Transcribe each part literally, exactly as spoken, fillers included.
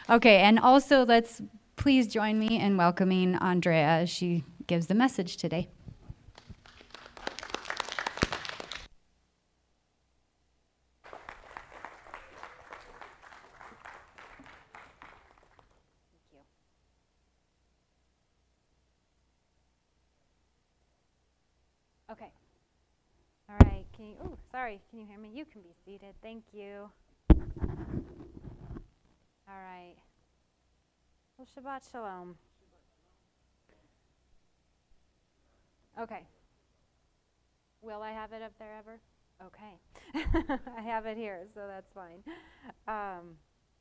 Okay, and also let's please join me in welcoming Andrea as she gives the message today. Okay. All right. Can you? Oh, sorry. Can you hear me? You can be seated. Thank you. All right. Well, Shabbat Shalom. Okay. Will I have it up there ever? Okay. I have it here, so that's fine. Um,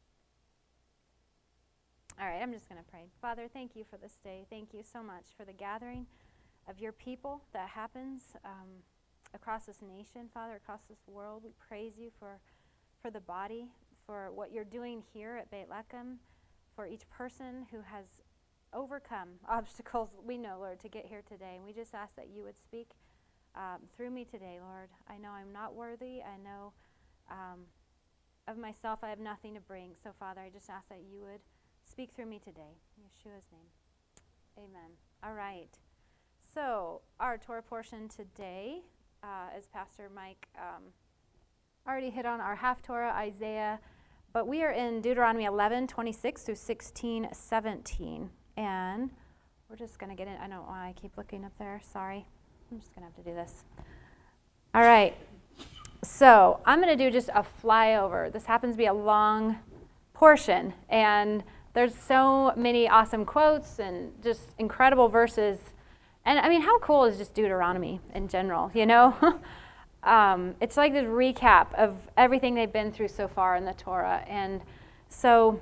all right. I'm just going to pray. Father, thank you for this day. Thank you so much for the gathering of your people that happens um, across this nation, Father, across this world. We praise you for for the body, for what you're doing here at Beit Lechem, for each person who has overcome obstacles, we know, Lord, to get here today. And we just ask that you would speak um, through me today, Lord. I know I'm not worthy. I know um, of myself I have nothing to bring. So, Father, I just ask that you would speak through me today. In Yeshua's name, amen. All right. So, our Torah portion today, uh, as Pastor Mike um, already hit on, our half Torah, Isaiah, but we are in Deuteronomy eleven, twenty-six through sixteen, seventeen. And we're just going to get in. I don't know why I keep looking up there. Sorry. I'm just going to have to do this. All right. So I'm going to do just a flyover. This happens to be a long portion, and there's so many awesome quotes and just incredible verses. And I mean, how cool is just Deuteronomy in general, you know? um, it's like this recap of everything they've been through so far in the Torah. And so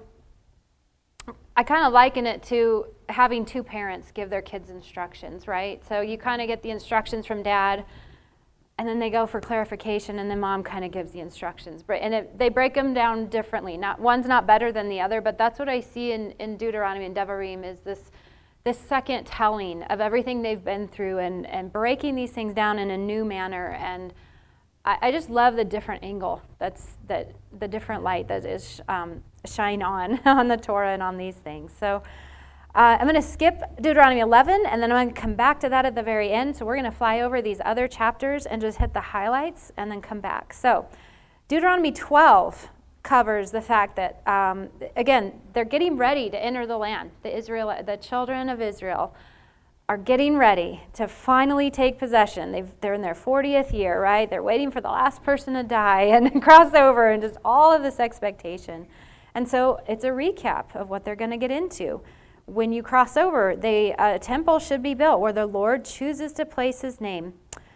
I kind of liken it to having two parents give their kids instructions, right? So you kind of get the instructions from dad, and then they go for clarification, and then mom kind of gives the instructions. And it, they break them down differently. Not one's not better than the other, but that's what I see in, in Deuteronomy and Devarim is this this second telling of everything they've been through and, and breaking these things down in a new manner. And I, I just love the different angle that's that the different light that is um, shine on on the Torah and on these things. So uh, I'm going to skip Deuteronomy eleven, and then I'm going to come back to that at the very end. So we're going to fly over these other chapters and just hit the highlights and then come back. So Deuteronomy twelve covers the fact that, um, again, they're getting ready to enter the land. The Israel, the children of Israel are getting ready to finally take possession. They've, they're in their fortieth year, right? They're waiting for the last person to die and cross over and just all of this expectation. And so it's a recap of what they're going to get into. When you cross over, they, a temple should be built where the Lord chooses to place his name.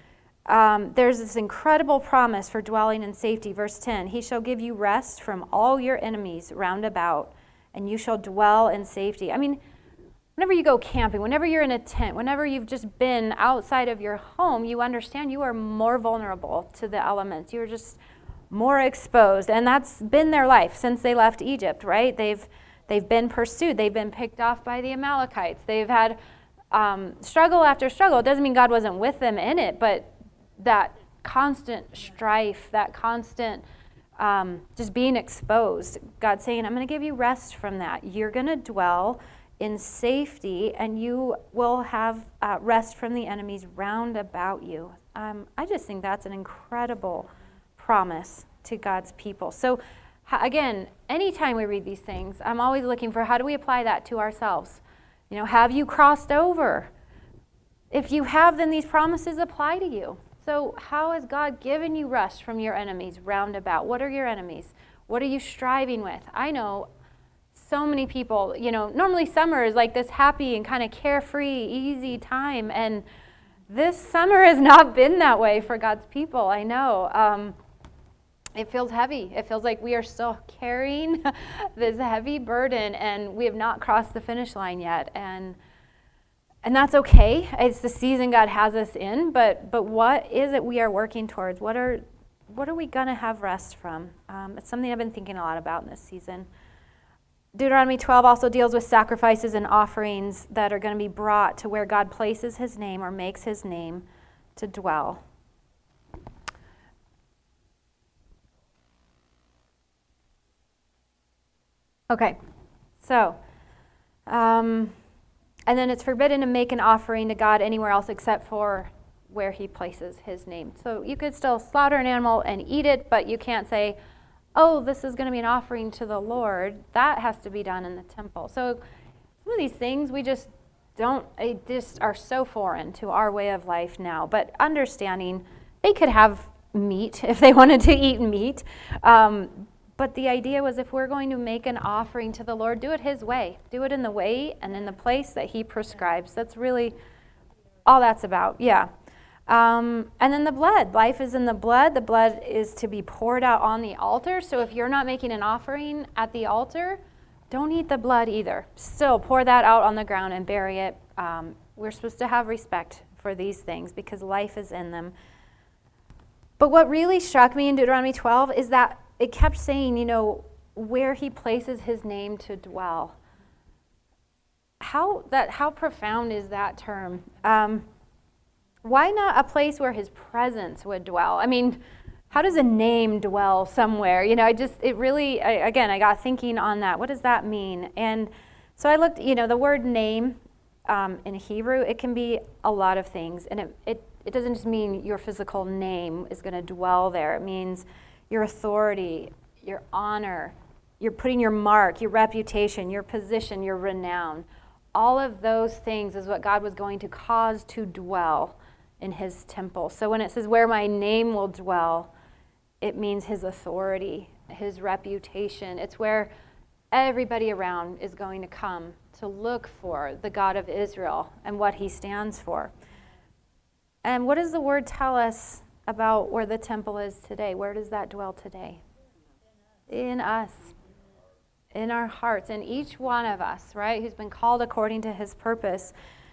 Um, there's this incredible promise for dwelling in safety. Verse ten, he shall give you rest from all your enemies round about, and you shall dwell in safety. I mean, whenever you go camping, whenever you're in a tent, whenever you've just been outside of your home, you understand you are more vulnerable to the elements. You're just more exposed, and that's been their life since they left Egypt, right? They've they've been pursued. They've been picked off by the Amalekites. They've had um, struggle after struggle. It doesn't mean God wasn't with them in it, but that constant strife, that constant um, just being exposed. God's saying, I'm going to give you rest from that. You're going to dwell in safety, and you will have uh, rest from the enemies round about you. Um, I just think that's an incredible promise to God's people. So again, anytime we read these things, I'm always looking for how do we apply that to ourselves? You know, have you crossed over? If you have, then these promises apply to you. So how has God given you rest from your enemies round about? What are your enemies? What are you striving with? I know so many people, you know, normally summer is like this happy and kind of carefree, easy time. And this summer has not been that way for God's people, I know. Um, it feels heavy. It feels like we are still carrying this heavy burden, and we have not crossed the finish line yet. And And that's okay. It's the season God has us in, but but what is it we are working towards? What are what are we going to have rest from? Um, it's something I've been thinking a lot about in this season. Deuteronomy twelve also deals with sacrifices and offerings that are going to be brought to where God places his name or makes his name to dwell. Okay, So, um, and then it's forbidden to make an offering to God anywhere else except for where he places his name. So you could still slaughter an animal and eat it, but you can't say, oh, this is going to be an offering to the Lord. That has to be done in the temple. So some of these things we just don't, they just are so foreign to our way of life now. But understanding they could have meat if they wanted to eat meat. Um, but the idea was if we're going to make an offering to the Lord, do it his way. Do it in the way and in the place that he prescribes. That's really all that's about. Yeah. Um, and then the blood. Life is in the blood. The blood is to be poured out on the altar. So if you're not making an offering at the altar, don't eat the blood either. Still, pour that out on the ground and bury it. Um, we're supposed to have respect for these things because life is in them. But what really struck me in Deuteronomy twelve is that it kept saying, you know, where he places his name to dwell. How that how profound is that term? Um, Why not a place where his presence would dwell? I mean, how does a name dwell somewhere? You know, I just, it really, I, again, I got thinking on that. What does that mean? And so I looked, you know, the word name um, in Hebrew, it can be a lot of things. And it, it, it doesn't just mean your physical name is going to dwell there. It means your authority, your honor, you're putting your mark, your reputation, your position, your renown. All of those things is what God was going to cause to dwell in his temple. So when it says where my name will dwell, it means his authority, his reputation. It's where everybody around is going to come to look for the God of Israel and what he stands for. And what does the word tell us about where the temple is today? Where does that dwell today? In us, in our hearts, in each one of us, right, who's been called according to his purpose.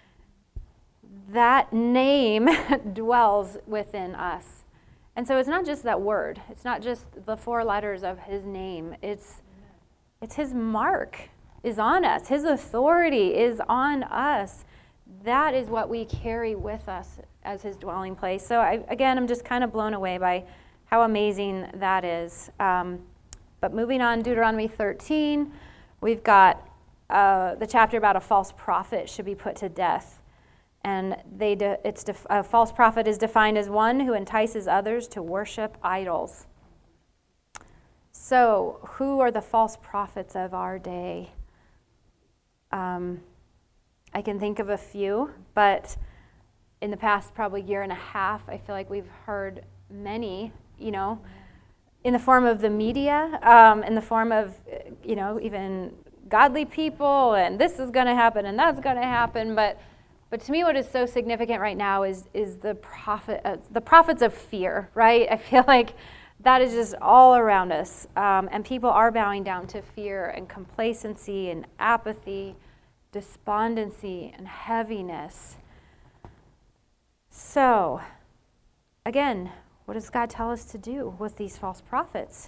That name dwells within us. And so it's not just that word. It's not just the four letters of his name. It's it's his mark is on us. His authority is on us. That is what we carry with us as his dwelling place. So I, again, I'm just kind of blown away by how amazing that is. Um, but moving on, Deuteronomy thirteen, we've got uh, the chapter about a false prophet should be put to death. And they de- it's def- a false prophet is defined as one who entices others to worship idols. So, who are the false prophets of our day? Um, I can think of a few, but in the past probably year and a half, I feel like we've heard many, you know, in the form of the media, um, in the form of, you know, even godly people, and this is going to happen and that's going to happen, but But to me, what is so significant right now is is the prophet, uh, the prophets of fear, right? I feel like that is just all around us, um, and people are bowing down to fear and complacency and apathy, despondency and heaviness. So, again, what does God tell us to do with these false prophets?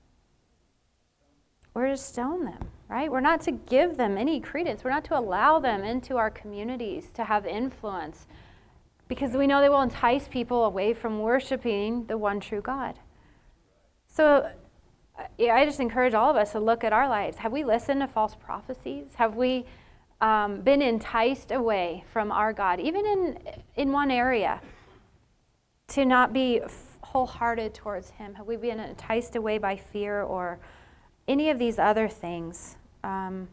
We're to stone them. Right? We're not to give them any credence. We're not to allow them into our communities to have influence because we know they will entice people away from worshiping the one true God. So yeah, I just encourage all of us to look at our lives. Have we listened to false prophecies? Have we um, been enticed away from our God, even in, in one area, to not be wholehearted towards him? Have we been enticed away by fear or any of these other things? Um,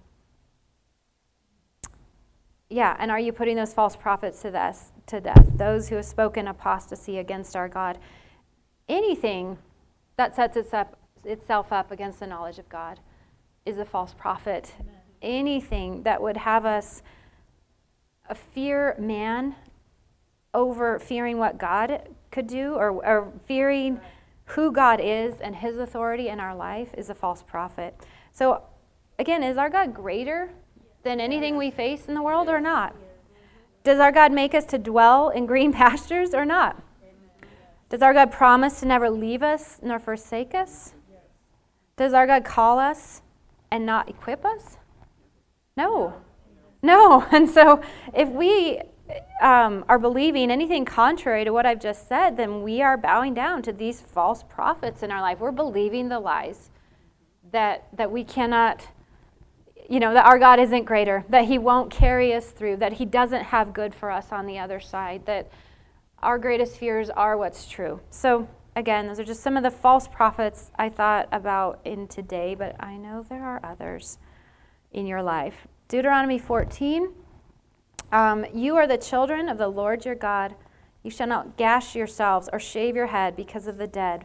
yeah, and are you putting those false prophets to, this, to death? Those who have spoken apostasy against our God. Anything that sets its up, itself up against the knowledge of God is a false prophet. Amen. Anything that would have us fear man over fearing what God could do, or, or fearing who God is and his authority in our life is a false prophet. So again, is our God greater than anything we face in the world or not? Does our God make us to dwell in green pastures or not? Does our God promise to never leave us nor forsake us? Does our God call us and not equip us? No. No. And so if we um, are believing anything contrary to what I've just said, then we are bowing down to these false prophets in our life. We're believing the lies that that we cannot, you know, that our God isn't greater, that he won't carry us through, that he doesn't have good for us on the other side, that our greatest fears are what's true. So again, those are just some of the false prophets I thought about in today, but I know there are others in your life. Deuteronomy fourteen, um, you are the children of the Lord your God. You shall not gash yourselves or shave your head because of the dead.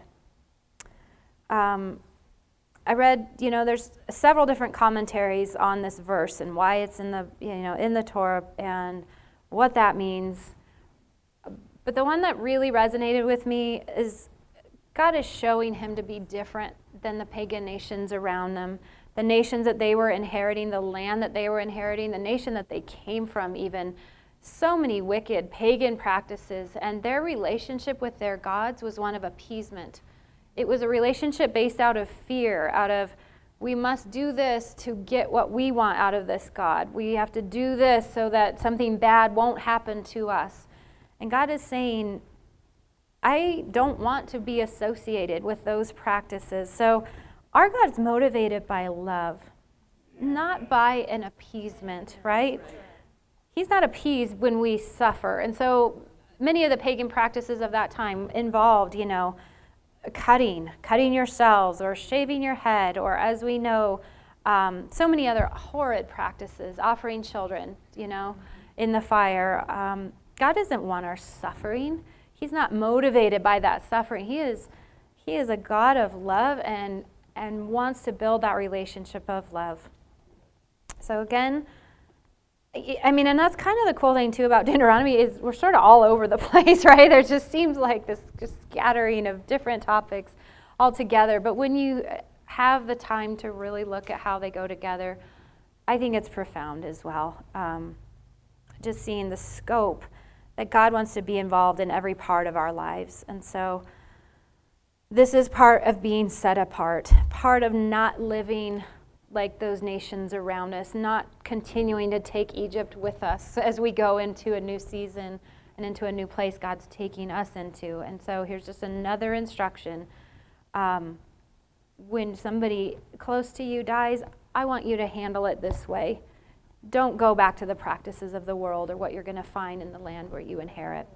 Um, I read, you know, there's several different commentaries on this verse and why it's in the, you know, in the Torah and what that means. But the one that really resonated with me is God is showing him to be different than the pagan nations around them, the nations that they were inheriting, the land that they were inheriting, the nation that they came from even. So many wicked pagan practices, and their relationship with their gods was one of appeasement. It was a relationship based out of fear, out of, we must do this to get what we want out of this God. We have to do this so that something bad won't happen to us. And God is saying, I don't want to be associated with those practices. So our God's motivated by love, not by an appeasement, right? He's not appeased when we suffer. And so many of the pagan practices of that time involved, you know, cutting, cutting yourselves or shaving your head, or as we know, um, so many other horrid practices, offering children, you know, in the fire. Um, God doesn't want our suffering. He's not motivated by that suffering. He is, he is a God of love and, and wants to build that relationship of love. So again, I mean, and that's kind of the cool thing too about Deuteronomy is we're sort of all over the place, right? There just seems like this just scattering of different topics all together. But when you have the time to really look at how they go together, I think it's profound as well. Um, just seeing the scope that God wants to be involved in every part of our lives. And so this is part of being set apart, part of not living like those nations around us, not continuing to take Egypt with us as we go into a new season and into a new place God's taking us into. And so here's just another instruction. Um, when somebody close to you dies, I want you to handle it this way. Don't go back to the practices of the world or what you're going to find in the land where you inherit.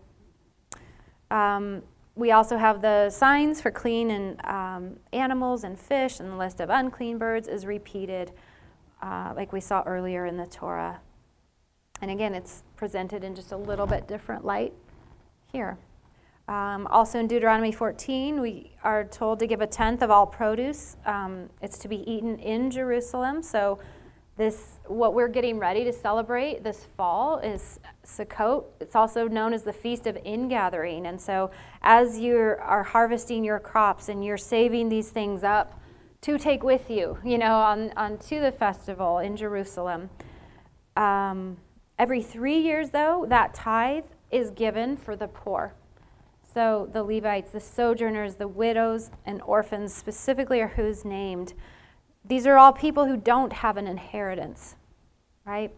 Um, We also have the signs for clean and um, animals and fish, and the list of unclean birds is repeated, uh, like we saw earlier in the Torah. And again, it's presented in just a little bit different light here. Um, also in Deuteronomy fourteen, we are told to give a tenth of all produce. Um, it's to be eaten in Jerusalem. So this, what we're getting ready to celebrate this fall is Sukkot. It's also known as the Feast of Ingathering. And so as you are harvesting your crops and you're saving these things up to take with you, you know, on, on to the festival in Jerusalem. Um, every three years, though, that tithe is given for the poor. So the Levites, the sojourners, the widows, and orphans specifically are who's named. These are all people who don't have an inheritance, right?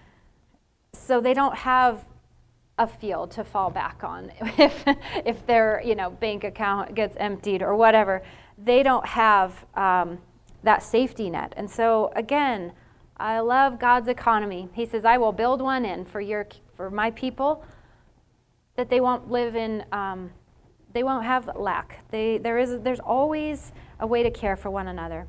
So they don't have a field to fall back on if if their, you know, bank account gets emptied or whatever. They don't have um, that safety net. And so again, I love God's economy. He says, "I will build one in for your for my people, that they won't live in, um, they won't have lack. They there is there's always a way to care for one another."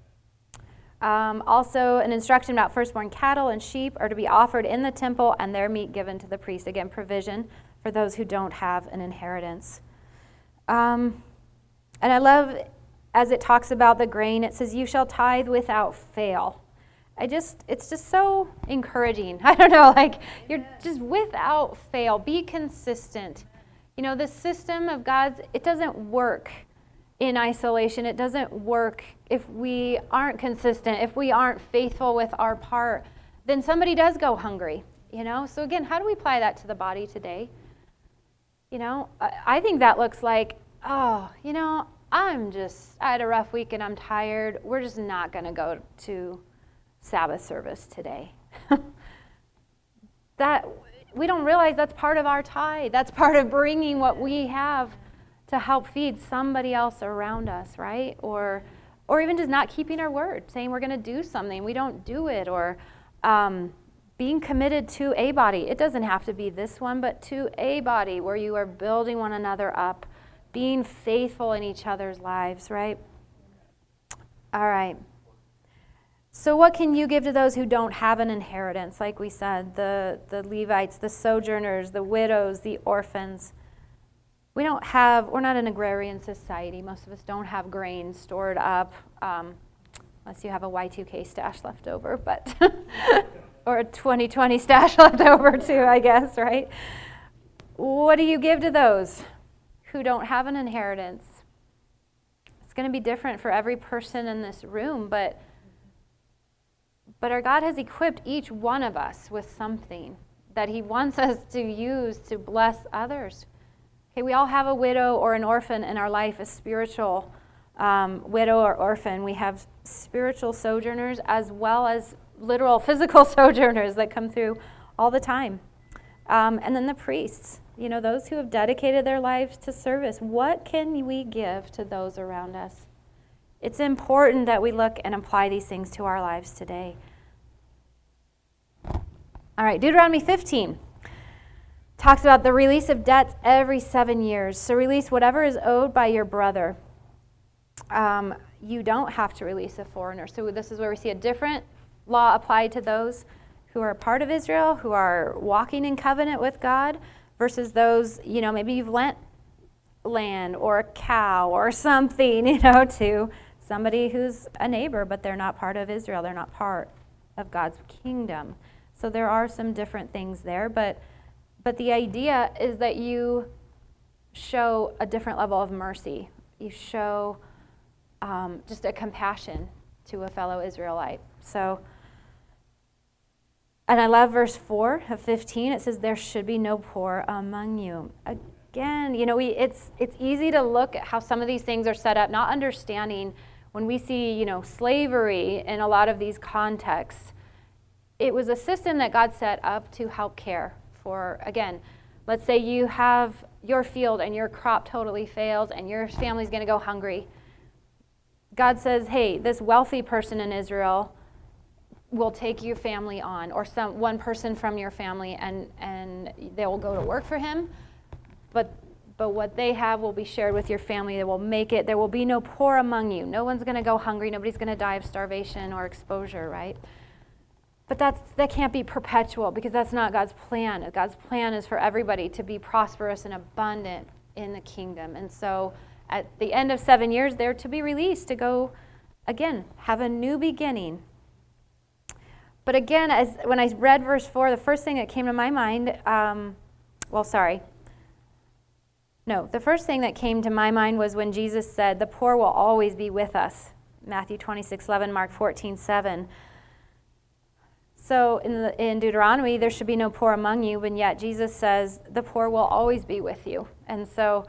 Um, also, an instruction about firstborn cattle and sheep are to be offered in the temple and their meat given to the priest. Again, provision for those who don't have an inheritance. Um, and I love, as it talks about the grain, it says, "You shall tithe without fail." I just, it's just so encouraging. I don't know, like, you're just without fail. Be consistent. You know, the system of God's, it doesn't work in isolation. It doesn't work if we aren't consistent, if we aren't faithful with our part, then somebody does go hungry, you know? So again, how do we apply that to the body today? You know, I, I think that looks like, oh, you know, I'm just, I had a rough week and I'm tired. We're just not going to go to Sabbath service today. That, we don't realize that's part of our tithe. That's part of bringing what we have to help feed somebody else around us, right? Or or even just not keeping our word, saying we're going to do something, we don't do it, or um, being committed to a body. It doesn't have to be this one, but to a body where you are building one another up, being faithful in each other's lives, right? All right. So what can you give to those who don't have an inheritance? Like we said, the, the Levites, the sojourners, the widows, the orphans. We don't have, we're not an agrarian society. Most of us don't have grain stored up, um, unless you have a Y two K stash left over, but or a twenty twenty stash left over too, I guess, right? What do you give to those who don't have an inheritance? It's going to be different for every person in this room, but but our God has equipped each one of us with something that he wants us to use to bless others. Okay, we all have a widow or an orphan in our life, a spiritual um, widow or orphan. We have spiritual sojourners as well as literal physical sojourners that come through all the time. Um, and then the priests, you know, those who have dedicated their lives to service. What can we give to those around us? It's important that we look and apply these things to our lives today. All right, Deuteronomy fifteen talks about the release of debts every seven years. So release whatever is owed by your brother. Um, you don't have to release a foreigner. So this is where we see a different law applied to those who are part of Israel, who are walking in covenant with God, versus those, you know, maybe you've lent land or a cow or something, you know, to somebody who's a neighbor, but they're not part of Israel. They're not part of God's kingdom. So there are some different things there, but but the idea is that you show a different level of mercy. You show um, just a compassion to a fellow Israelite. So, and I love verse four of fifteen. It says, there should be no poor among you. Again, you know, we it's it's easy to look at how some of these things are set up, not understanding when we see, you know, slavery in a lot of these contexts. It was a system that God set up to help care for, again, let's say you have your field and your crop totally fails and your family's going to go hungry. God says, hey, this wealthy person in Israel will take your family on, or some one person from your family, and, and they will go to work for him, but but what they have will be shared with your family. They will make it. There will be no poor among you. No one's going to go hungry. Nobody's going to die of starvation or exposure, right? But that's, that can't be perpetual, because that's not God's plan. God's plan is for everybody to be prosperous and abundant in the kingdom. And so at the end of seven years, they're to be released to go, again, have a new beginning. But again, as when I read verse four, the first thing that came to my mind, um, well, sorry. No, the first thing that came to my mind was when Jesus said, the poor will always be with us. Matthew twenty-six eleven, Mark fourteen seven. So in, the, in Deuteronomy, there should be no poor among you, and yet Jesus says the poor will always be with you. And so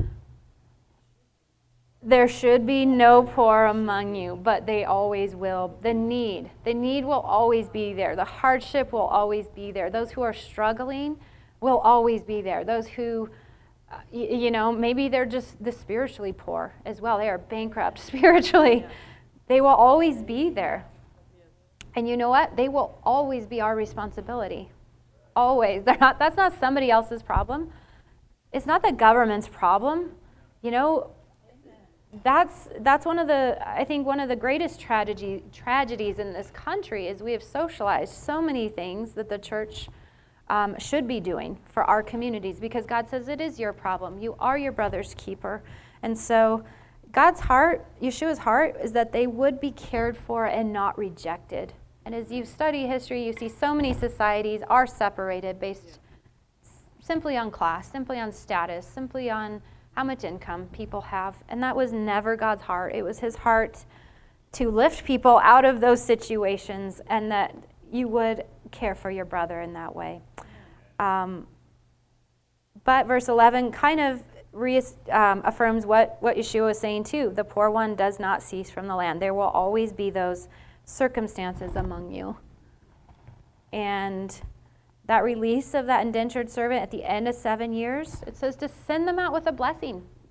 there should be no poor among you, but they always will. The need, the need will always be there. The hardship will always be there. Those who are struggling will always be there. Those who, uh, y- you know, maybe they're just the spiritually poor as well. They are bankrupt spiritually. Yeah. They will always be there. And you know what? They will always be our responsibility. Always. They're not. That's not somebody else's problem. It's not the government's problem. You know, that's that's one of the, I think one of the greatest tragedy, tragedies in this country is we have socialized so many things that the church um, should be doing for our communities, because God says it is your problem. You are your brother's keeper. And so God's heart, Yeshua's heart, is that they would be cared for and not rejected. And as you study history, you see so many societies are separated based simply on class, simply on status, simply on how much income people have. And that was never God's heart. It was his heart to lift people out of those situations, and that you would care for your brother in that way. Um, but verse eleven kind of re- um, affirms what, what Yeshua was saying too. The poor one does not cease from the land. There will always be those circumstances among you. And that release of that indentured servant at the end of seven years, it says to send them out with a blessing.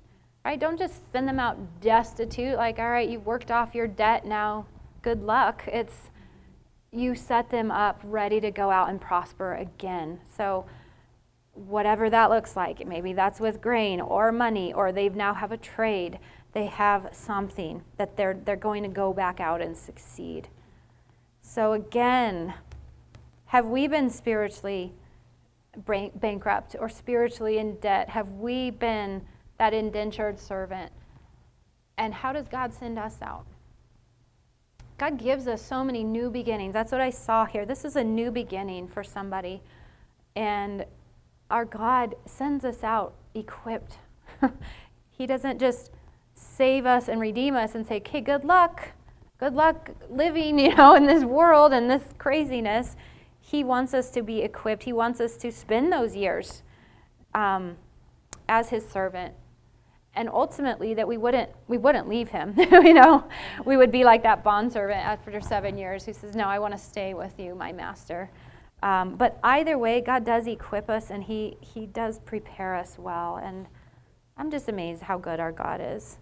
right? Don't just send them out destitute, like, all right, you've worked off your debt, now good luck. It's you set them up ready to go out and prosper again. So whatever that looks like, maybe that's with grain or money, or they now have a trade. They have something that they're they're going to go back out and succeed. So again, have we been spiritually bankrupt or spiritually in debt? Have we been that indentured servant? And how does God send us out? God gives us so many new beginnings. That's what I saw here. This is a new beginning for somebody. And our God sends us out equipped. He doesn't just save us and redeem us and say, okay, good luck. Good luck living, you know, in this world and this craziness. He wants us to be equipped. He wants us to spend those years um, as his servant. And ultimately that we wouldn't we wouldn't leave him. You know, we would be like that bondservant after seven years who says, no, I want to stay with you, my master. Um, but either way, God does equip us, and he he does prepare us well. And I'm just amazed how good our God is.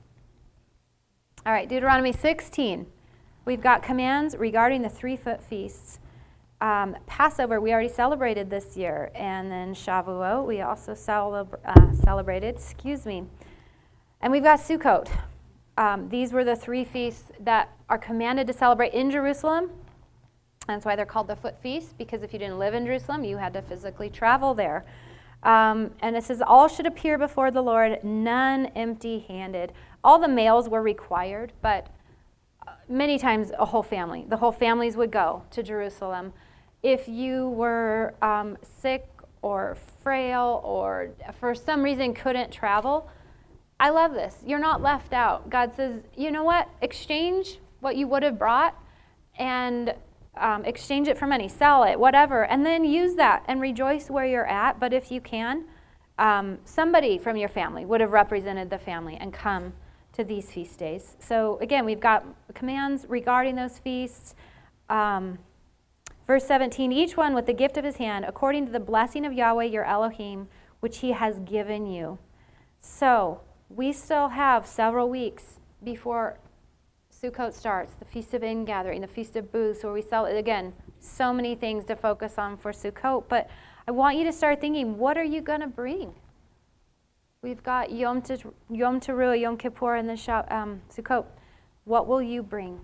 All right, Deuteronomy sixteen. We've got commands regarding the three-foot feasts. Um, Passover, we already celebrated this year. And then Shavuot, we also celebra- uh, celebrated, excuse me. And we've got Sukkot. Um, these were the three feasts that are commanded to celebrate in Jerusalem. That's why they're called the foot feasts, because if you didn't live in Jerusalem, you had to physically travel there. Um, and it says, all should appear before the Lord, none empty-handed. All the males were required, but many times a whole family. The whole families would go to Jerusalem. If you were um, sick or frail or for some reason couldn't travel, I love this. You're not left out. God says, you know what? Exchange what you would have brought and um, exchange it for money. Sell it, whatever. And then use that and rejoice where you're at. But if you can, um, somebody from your family would have represented the family and come to these feast days. So again, we've got commands regarding those feasts. Um, verse seventeen, each one with the gift of his hand, according to the blessing of Yahweh your Elohim, which he has given you. So we still have several weeks before Sukkot starts, the Feast of Ingathering, the Feast of Booths, where we sell, again, so many things to focus on for Sukkot. But I want you to start thinking, what are you going to bring? We've got Yom, Te- Yom Teruah, Yom Kippur, and then um, Sukkot. What will you bring?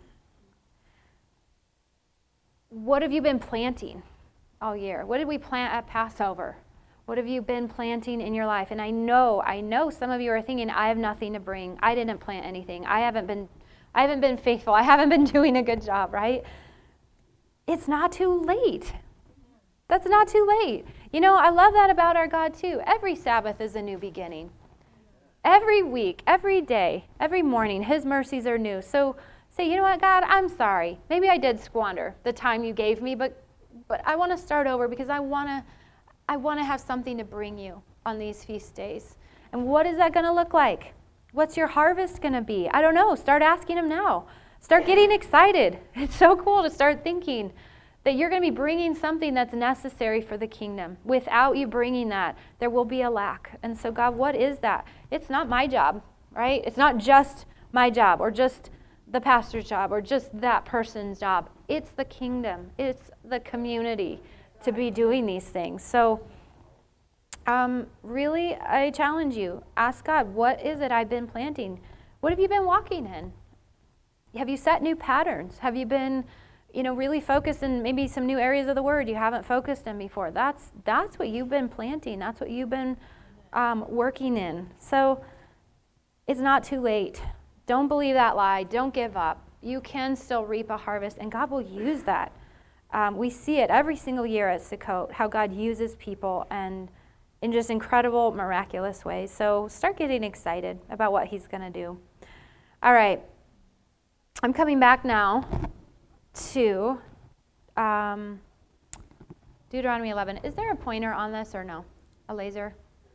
What have you been planting all year? What did we plant at Passover? What have you been planting in your life? And I know, I know some of you are thinking, I have nothing to bring. I didn't plant anything. I haven't been, I haven't been faithful. I haven't been doing a good job, right? It's not too late. That's not too late. You know, I love that about our God too. Every Sabbath is a new beginning. Every week, every day, every morning, his mercies are new. So say, you know what, God, I'm sorry. Maybe I did squander the time you gave me, but but I want to start over because I want to I want to have something to bring you on these feast days. And what is that going to look like? What's your harvest going to be? I don't know. Start asking him now. Start getting excited. It's so cool to start thinking that you're going to be bringing something that's necessary for the kingdom. Without you bringing that, there will be a lack. And so, God, what is that? It's not my job, right? It's not just my job or just the pastor's job or just that person's job. It's the kingdom. It's the community to be doing these things. So um, really, I challenge you. Ask God, what is it I've been planting? What have you been walking in? Have you set new patterns? Have you been, you know, really focused in maybe some new areas of the word you haven't focused in before? That's that's what you've been planting. That's what you've been um, working in. So it's not too late. Don't believe that lie. Don't give up. You can still reap a harvest, and God will use that. Um, we see it every single year at Sukkot, how God uses people and in just incredible, miraculous ways. So start getting excited about what he's going to do. All right. I'm coming back now to um, Deuteronomy eleven. Is there a pointer on this or no? A laser?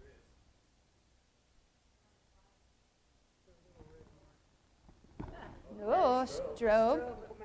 Oh, strobe.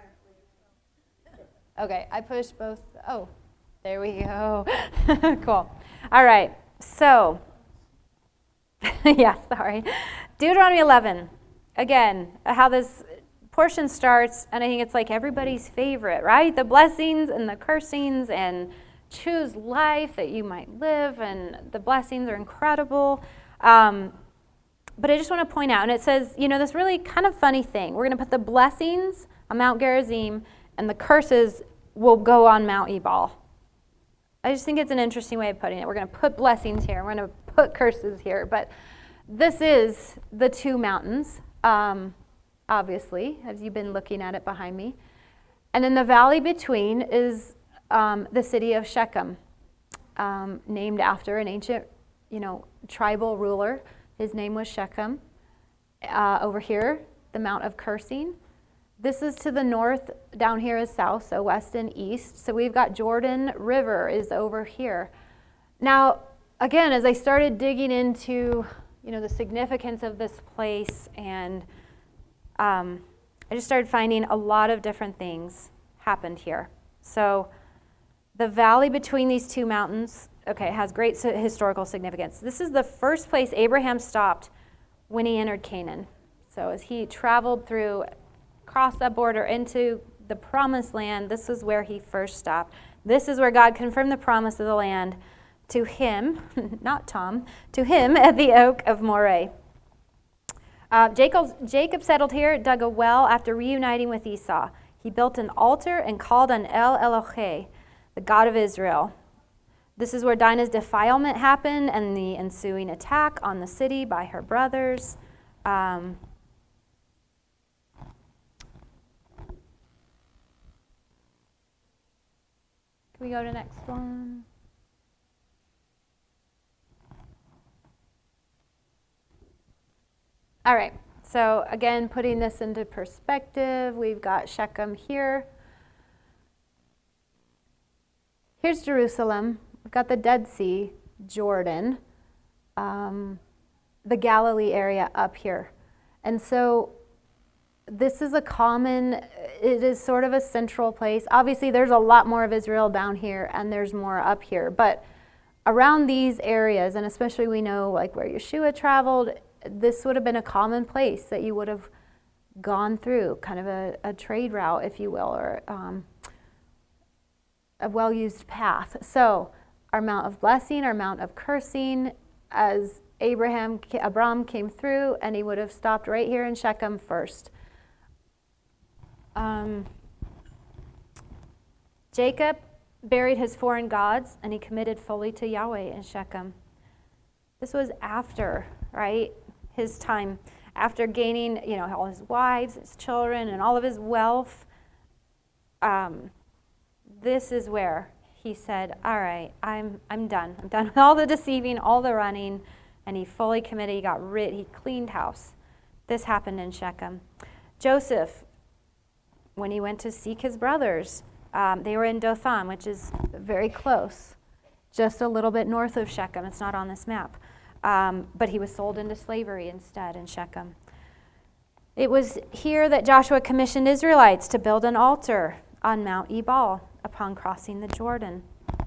Okay, I pushed both. Oh, there we go. Cool. All right, so, yeah, sorry. Deuteronomy eleven. Again, how this portion starts, and I think it's like everybody's favorite, right? The blessings and the cursings, and choose life that you might live, and the blessings are incredible. Um, but I just want to point out, and it says, you know, this really kind of funny thing. We're going to put the blessings on Mount Gerizim, and the curses will go on Mount Ebal. I just think it's an interesting way of putting it. We're going to put blessings here. We're going to put curses here. But this is the two mountains, um, obviously, as you've been looking at it behind me. And in the valley between is um, the city of Shechem, um, named after an ancient, you know, tribal ruler. His name was Shechem. Uh, over here, the Mount of Cursing. This is to the north, down here is south, so west and east. So we've got Jordan River is over here. Now, again, as I started digging into, you know, the significance of this place, and um, I just started finding a lot of different things happened here. So the valley between these two mountains, okay, has great historical significance. This is the first place Abraham stopped when he entered Canaan. So as he traveled through, crossed that border into the promised land, this is where he first stopped. This is where God confirmed the promise of the land to him, not Tom, to him at the oak of Moreh. Uh, Jacob, Jacob settled here, dug a well after reuniting with Esau. He built an altar and called on El Elohe, the God of Israel. This is where Dinah's defilement happened and the ensuing attack on the city by her brothers. Um, Can we go to the next one? All right, so again, putting this into perspective, we've got Shechem here. Here's Jerusalem. We've got the Dead Sea, Jordan, um, the Galilee area up here. And so this is a common, it is sort of a central place. Obviously, there's a lot more of Israel down here, and there's more up here. But around these areas, and especially we know like where Yeshua traveled, this would have been a common place that you would have gone through, kind of a, a trade route, if you will, or um, a well-used path. So our Mount of Blessing, our Mount of Cursing, as Abraham, Abram came through, and he would have stopped right here in Shechem first. Um, Jacob buried his foreign gods, and he committed fully to Yahweh in Shechem. This was after, right, his time, after gaining, you know, all his wives, his children, and all of his wealth. Um, this is where he said, all right, I'm, I'm done. I'm done with all the deceiving, all the running, and he fully committed. He got rid, he cleaned house. This happened in Shechem. Joseph, when he went to seek his brothers, um, they were in Dothan, which is very close, just a little bit north of Shechem. It's not on this map. Um, but he was sold into slavery instead in Shechem. It was here that Joshua commissioned Israelites to build an altar on Mount Ebal upon crossing the Jordan.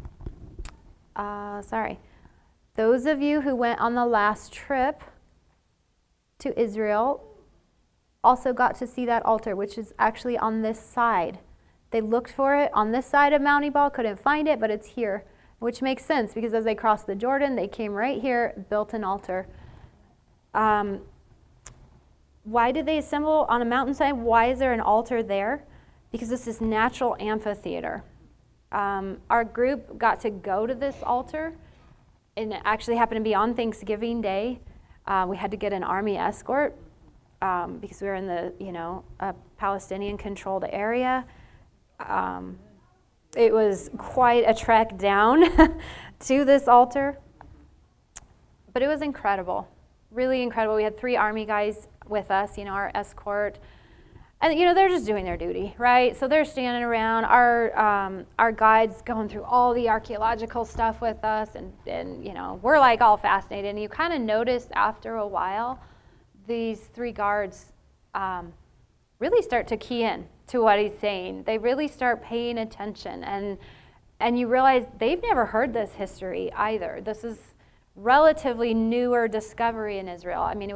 Uh, sorry. Those of you who went on the last trip to Israel also got to see that altar, which is actually on this side. They looked for it on this side of Mount Ebal, couldn't find it, but it's here, which makes sense because as they crossed the Jordan, they came right here, built an altar. Um, why did they assemble on a mountainside? Why is there an altar there? Because this is natural amphitheater. Um, our group got to go to this altar, and it actually happened to be on Thanksgiving Day. Uh, we had to get an army escort um, because we were in the, you know, a Palestinian-controlled area. Um, it was quite a trek down to this altar, but it was incredible, really incredible. We had three army guys with us, you know, our escort. And, you know, they're just doing their duty, right? So they're standing around. Our um, our guides going through all the archaeological stuff with us. And, and you know, we're, like, all fascinated. And you kind of notice after a while, these three guards um, really start to key in to what he's saying. They really start paying attention. And, and you realize they've never heard this history either. This is relatively newer discovery in Israel. I mean, it was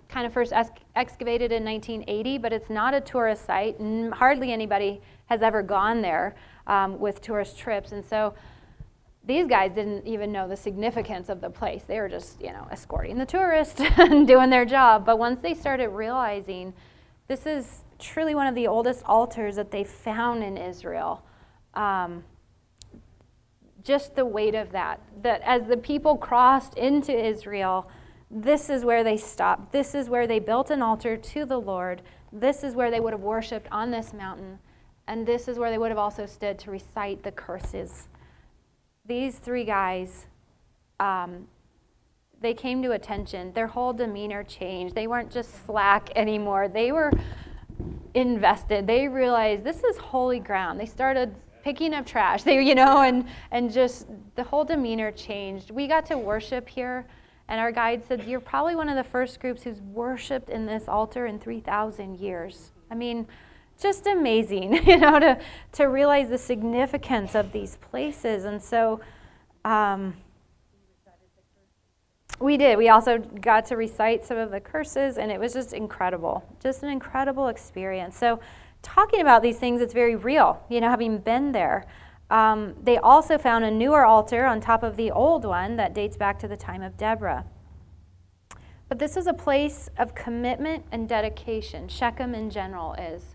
kind of first ex- excavated in nineteen eighty, but it's not a tourist site. N- hardly anybody has ever gone there um, with tourist trips. And so these guys didn't even know the significance of the place. They were just, you know, escorting the tourists and doing their job. But once they started realizing this is truly one of the oldest altars that they found in Israel, um, just the weight of that, that as the people crossed into Israel, this is where they stopped. This is where they built an altar to the Lord. This is where they would have worshiped on this mountain. And this is where they would have also stood to recite the curses. These three guys, um, they came to attention. Their whole demeanor changed. They weren't just slack anymore. They were invested. They realized this is holy ground. They started picking up trash, they, you know, and, and just the whole demeanor changed. We got to worship here, and our guide said, you're probably one of the first groups who's worshiped in this altar in three thousand years. I mean, just amazing, you know, to, to realize the significance of these places. And so um, we did. We also got to recite some of the curses, and it was just incredible, just an incredible experience. So talking about these things, it's very real, you know, having been there. Um, they also found a newer altar on top of the old one that dates back to the time of Deborah. But this is a place of commitment and dedication. Shechem in general is.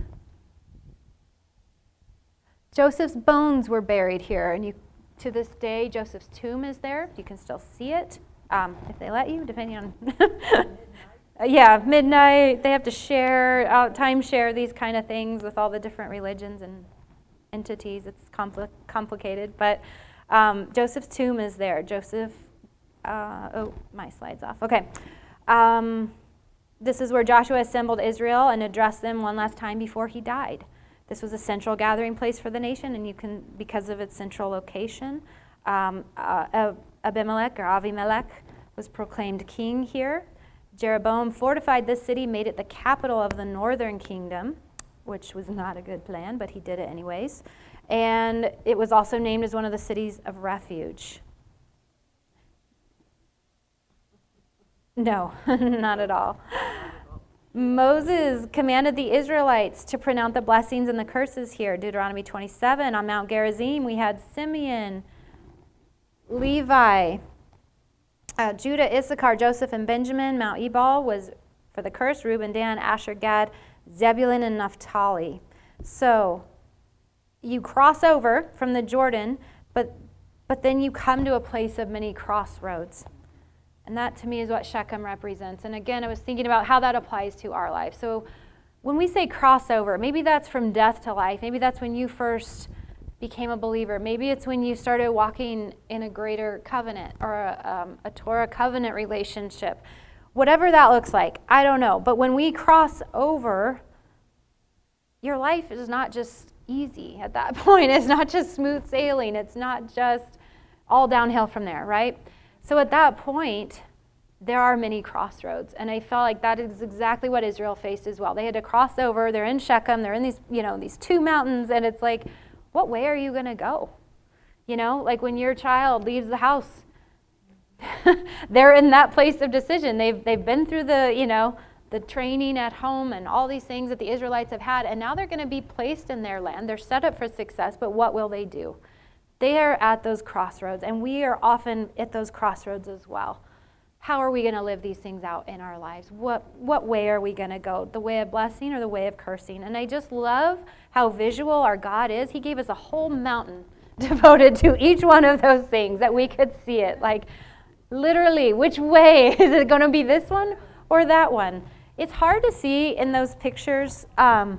Joseph's bones were buried here, and you, to this day, Joseph's tomb is there. You can still see it, um, if they let you, depending on... yeah, midnight, they have to share, uh, time share these kind of things with all the different religions and entities. It's compli- complicated, but um, Joseph's tomb is there. Joseph, uh, oh, my slide's off. Okay. Um, this is where Joshua assembled Israel and addressed them one last time before he died. This was a central gathering place for the nation, and you can, because of its central location, um, uh, Abimelech or Avimelech was proclaimed king here. Jeroboam fortified this city, made it the capital of the northern kingdom, which was not a good plan, but he did it anyways. And it was also named as one of the cities of refuge. No, not at all. Moses commanded the Israelites to pronounce the blessings and the curses here. Deuteronomy twenty-seven. On Mount Gerizim, we had Simeon, Levi, uh, Judah, Issachar, Joseph, and Benjamin. Mount Ebal was for the curse. Reuben, Dan, Asher, Gad, Zebulun, and Naphtali. So you cross over from the Jordan, but but then you come to a place of many crossroads. And that, to me, is what Shechem represents. And again, I was thinking about how that applies to our life. So when we say crossover, maybe that's from death to life. Maybe that's when you first became a believer. Maybe it's when you started walking in a greater covenant or a, um, a Torah covenant relationship. Whatever that looks like, I don't know. But when we cross over, your life is not just easy at that point. It's not just smooth sailing. It's not just all downhill from there, right? So at that point, there are many crossroads. And I felt like that is exactly what Israel faced as well. They had to cross over. They're in Shechem. They're in these, you know, these two mountains. And it's like, what way are you going to go? You know, like when your child leaves the house, they're in that place of decision. They've, they've been through the, you know, the training at home and all these things that the Israelites have had. And now they're going to be placed in their land. They're set up for success. But what will they do? They are at those crossroads, and we are often at those crossroads as well. How are we going to live these things out in our lives? What what way are we going to go? The way of blessing or the way of cursing? And I just love how visual our God is. He gave us a whole mountain devoted to each one of those things that we could see it. Like, literally, which way? Is it going to be this one or that one? It's hard to see in those pictures. Um,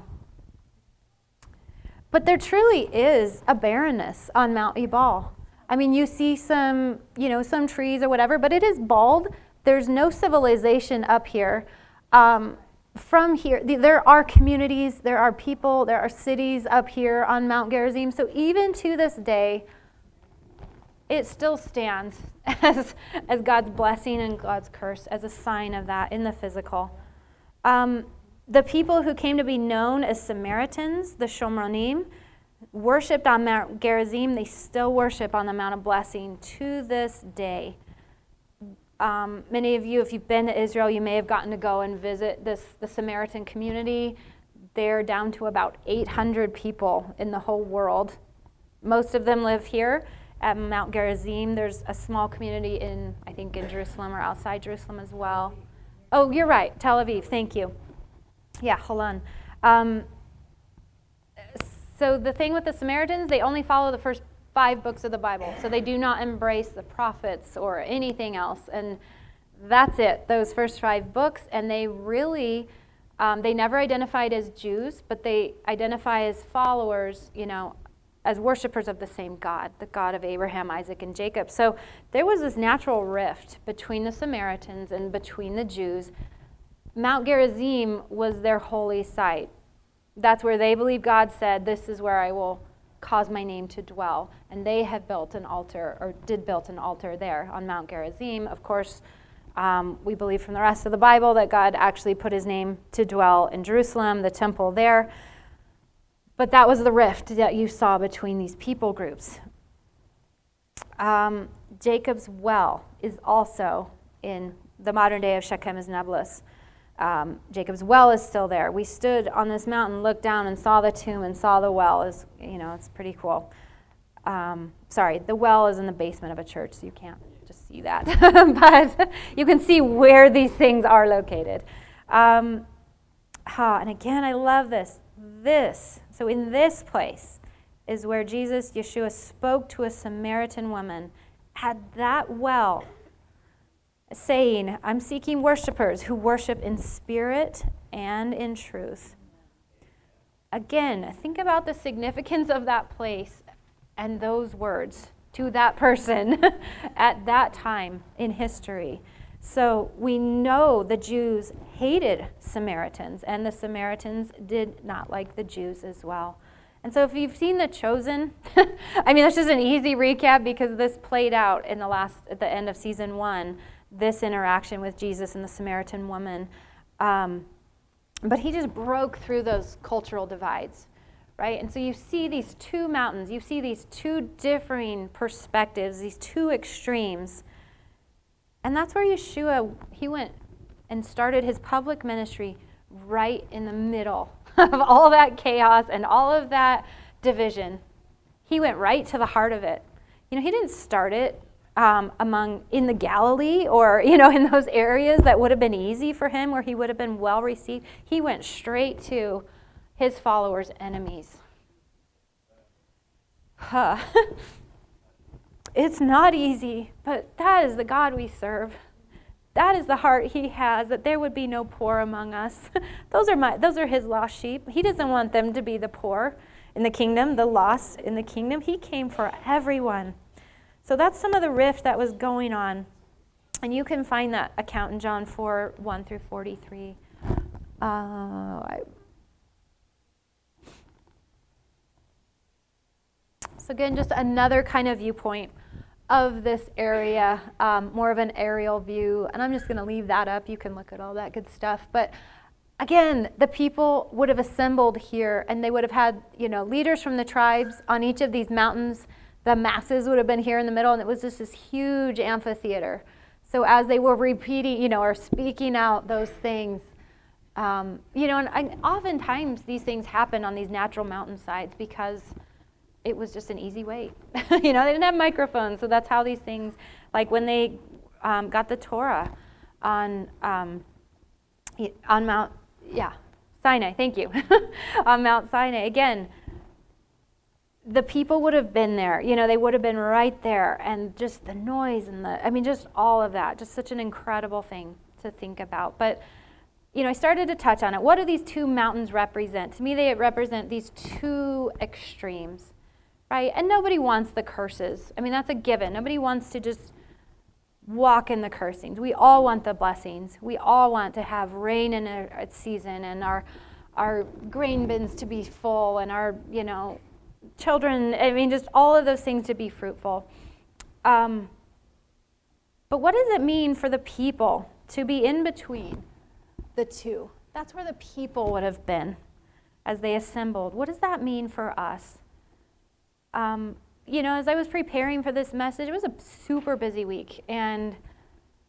But there truly is a barrenness on Mount Ebal. I mean, you see some, you know, some trees or whatever, but it is bald. There's no civilization up here. Um, from here, the, there are communities, there are people, there are cities up here on Mount Gerizim. So even to this day, it still stands as, as God's blessing and God's curse, as a sign of that in the physical. Um, The people who came to be known as Samaritans, the Shomronim, worshipped on Mount Gerizim. They still worship on the Mount of Blessing to this day. Um, many of you, if you've been to Israel, you may have gotten to go and visit this the Samaritan community. They're down to about eight hundred people in the whole world. Most of them live here at Mount Gerizim. There's a small community in, I think, in Jerusalem or outside Jerusalem as well. Oh, you're right, Tel Aviv. Thank you. Yeah, hold on. Um, so the thing with the Samaritans, they only follow the first five books of the Bible. So they do not embrace the prophets or anything else. And that's it, those first five books. And they really, um, they never identified as Jews, but they identify as followers, you know, as worshipers of the same God, the God of Abraham, Isaac, and Jacob. So there was this natural rift between the Samaritans and between the Jews. Mount Gerizim was their holy site. That's where they believe God said, this is where I will cause my name to dwell. And they have built an altar, or did build an altar there on Mount Gerizim. Of course, um, we believe from the rest of the Bible that God actually put his name to dwell in Jerusalem, the temple there. But that was the rift that you saw between these people groups. Um, Jacob's well is also in the modern day of Shechem is Nablus. Um, Jacob's well is still there. We stood on this mountain, looked down, and saw the tomb and saw the well. Is you know, it's pretty cool. Um, sorry, the well is in the basement of a church, so you can't just see that. But you can see where these things are located. Um, ah, and again, I love this. This, so in this place is where Jesus, Yeshua, spoke to a Samaritan woman at that well, saying, I'm seeking worshipers who worship in spirit and in truth. Again, think about the significance of that place and those words to that person at that time in history. So we know the Jews hated Samaritans, and the Samaritans did not like the Jews as well. And so if you've seen The Chosen, I mean, that's just an easy recap because this played out in the last, at the end of season one, this interaction with Jesus and the Samaritan woman. Um, but he just broke through those cultural divides, right? And so you see these two mountains, you see these two differing perspectives, these two extremes. And that's where Yeshua, he went and started his public ministry right in the middle of all that chaos and all of that division. He went right to the heart of it. You know, he didn't start it um, among in the Galilee or, you know, in those areas that would have been easy for him where he would have been well received. He went straight to his followers' enemies. Huh. It's not easy, but that is the God we serve. That is the heart he has, that there would be no poor among us. Those are my, those are his lost sheep. He doesn't want them to be the poor in the kingdom, the lost in the kingdom. He came for everyone. So that's some of the rift that was going on. And you can find that account in John four, one through forty-three. Uh, I, so again, just another kind of viewpoint of this area, um, more of an aerial view, and I'm just going to leave that up. You can look at all that good stuff. But again, the people would have assembled here, and they would have had, you know, leaders from the tribes on each of these mountains. The masses would have been here in the middle, and it was just this huge amphitheater. So as they were repeating, you know, or speaking out those things, um, you know, and I, oftentimes these things happen on these natural mountainsides because it was just an easy way. You know, they didn't have microphones, so that's how these things, like when they um, got the Torah on um, on Mount, yeah, Sinai, thank you, on Mount Sinai. Again, the people would have been there, you know, they would have been right there, and just the noise and the, I mean, just all of that, just such an incredible thing to think about. But, you know, I started to touch on it. What do these two mountains represent? To me, they represent these two extremes. Right? And nobody wants the curses. I mean, that's a given. Nobody wants to just walk in the cursings. We all want the blessings. We all want to have rain in a season and our our grain bins to be full and our, you know, children, I mean, just all of those things to be fruitful. Um, but what does it mean for the people to be in between the two? That's where the people would have been as they assembled. What does that mean for us? Um, you know, as I was preparing for this message, it was a super busy week, and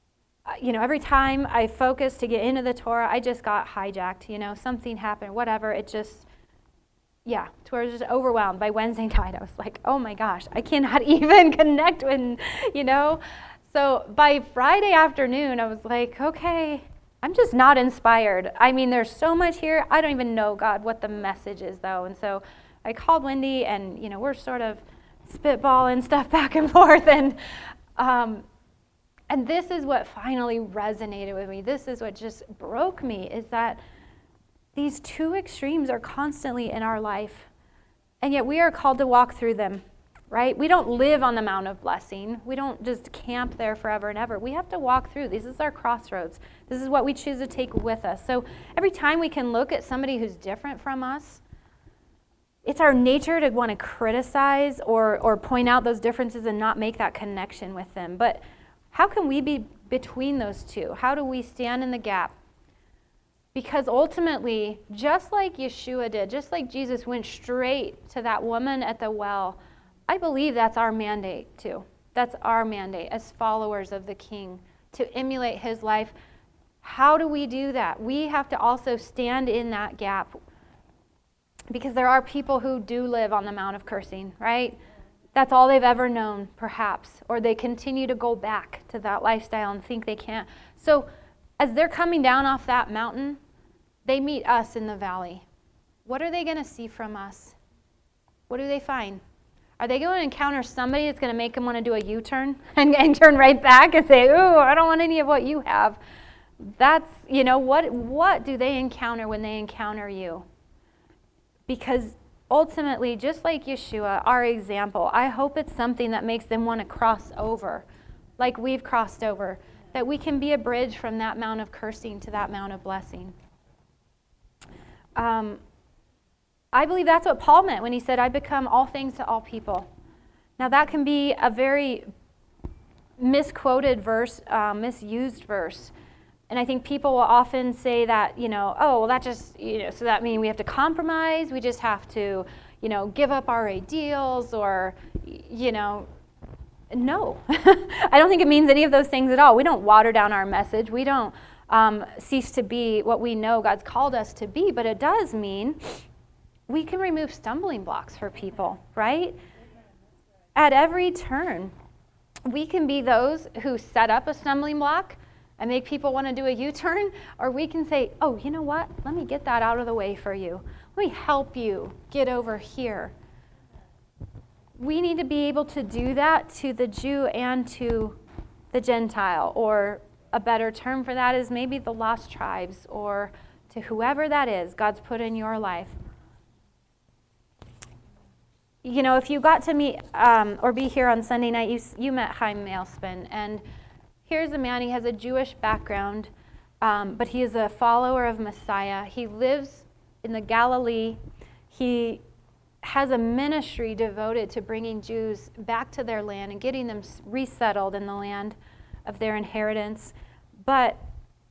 you know, every time I focused to get into the Torah, I just got hijacked, you know, something happened, whatever. It just, yeah, to where I was just overwhelmed. By Wednesday night, I was like, oh my gosh, I cannot even connect with, you know. So by Friday afternoon, I was like, okay, I'm just not inspired. I mean, there's so much here. I don't even know, God, what the message is, though. And so I called Wendy, and, you know, we're sort of spitballing stuff back and forth. And um, and this is what finally resonated with me. This is what just broke me, is that these two extremes are constantly in our life. And yet we are called to walk through them, right? We don't live on the Mount of Blessing. We don't just camp there forever and ever. We have to walk through. This is our crossroads. This is what we choose to take with us. So every time we can look at somebody who's different from us, it's our nature to want to criticize or, or point out those differences and not make that connection with them. But how can we be between those two? How do we stand in the gap? Because ultimately, just like Yeshua did, just like Jesus went straight to that woman at the well, I believe that's our mandate too. That's our mandate as followers of the King, to emulate his life. How do we do that? We have to also stand in that gap, because there are people who do live on the Mount of Cursing, right? That's all they've ever known, perhaps, or they continue to go back to that lifestyle and think they can't. So as they're coming down off that mountain, they meet us in the valley. What are they going to see from us? What do they find? Are they going to encounter somebody that's going to make them want to do a U-turn and, and turn right back and say, ooh, I don't want any of what you have? That's, you know, what, what do they encounter when they encounter you? Because ultimately, just like Yeshua, our example, I hope it's something that makes them want to cross over, like we've crossed over, that we can be a bridge from that Mount of Cursing to that Mount of Blessing. Um, I believe that's what Paul meant when he said, I become all things to all people. Now, that can be a very misquoted verse, uh, misused verse. And I think people will often say that, you know, oh, well, that just, you know, so that means we have to compromise, we just have to, you know, give up our ideals, or, you know, no. I don't think it means any of those things at all. We don't water down our message. We don't um, cease to be what we know God's called us to be, but it does mean we can remove stumbling blocks for people, right? At every turn, we can be those who set up a stumbling block and make people want to do a U-turn, or we can say, oh, you know what? Let me get that out of the way for you. Let me help you get over here. We need to be able to do that to the Jew and to the Gentile, or a better term for that is maybe the lost tribes, or to whoever that is God's put in your life. You know, if you got to meet um, or be here on Sunday night, you, you met Chaim Malespin, and here's a man, he has a Jewish background, um, but he is a follower of Messiah. He lives in the Galilee. He has a ministry devoted to bringing Jews back to their land and getting them resettled in the land of their inheritance. But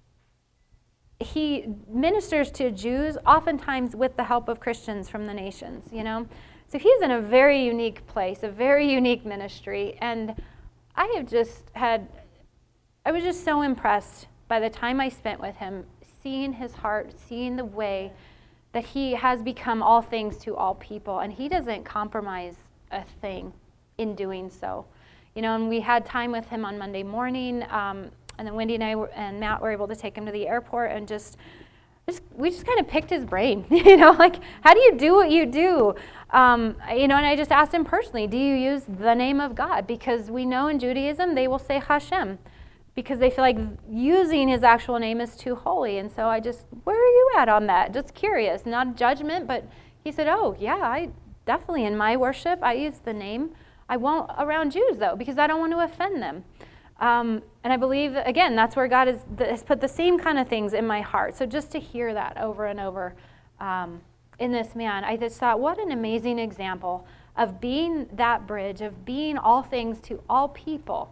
he ministers to Jews oftentimes with the help of Christians from the nations, you know. So he's in a very unique place, a very unique ministry. And I have just had... I was just so impressed by the time I spent with him, seeing his heart, seeing the way that he has become all things to all people, and he doesn't compromise a thing in doing so. You know, and we had time with him on Monday morning, um, and then Wendy and I were, and Matt were able to take him to the airport, and just, just we just kind of picked his brain. You know, like, how do you do what you do? Um, you know, and I just asked him personally, do you use the name of God? Because we know in Judaism they will say Hashem, because they feel like using his actual name is too holy. And so I just, where are you at on that? Just curious, not judgment, but he said, oh, yeah, I definitely, in my worship, I use the name. I won't around Jews, though, because I don't want to offend them. Um, and I believe, that, again, that's where God has, has put the same kind of things in my heart. So just to hear that over and over um, in this man, I just thought, what an amazing example of being that bridge, of being all things to all people,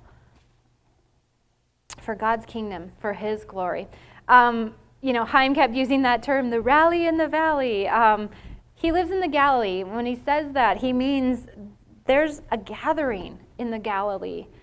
for God's kingdom, for his glory. Um, you know, Chaim kept using that term, the rally in the valley. Um, he lives in the Galilee. When he says that, he means there's a gathering in the Galilee.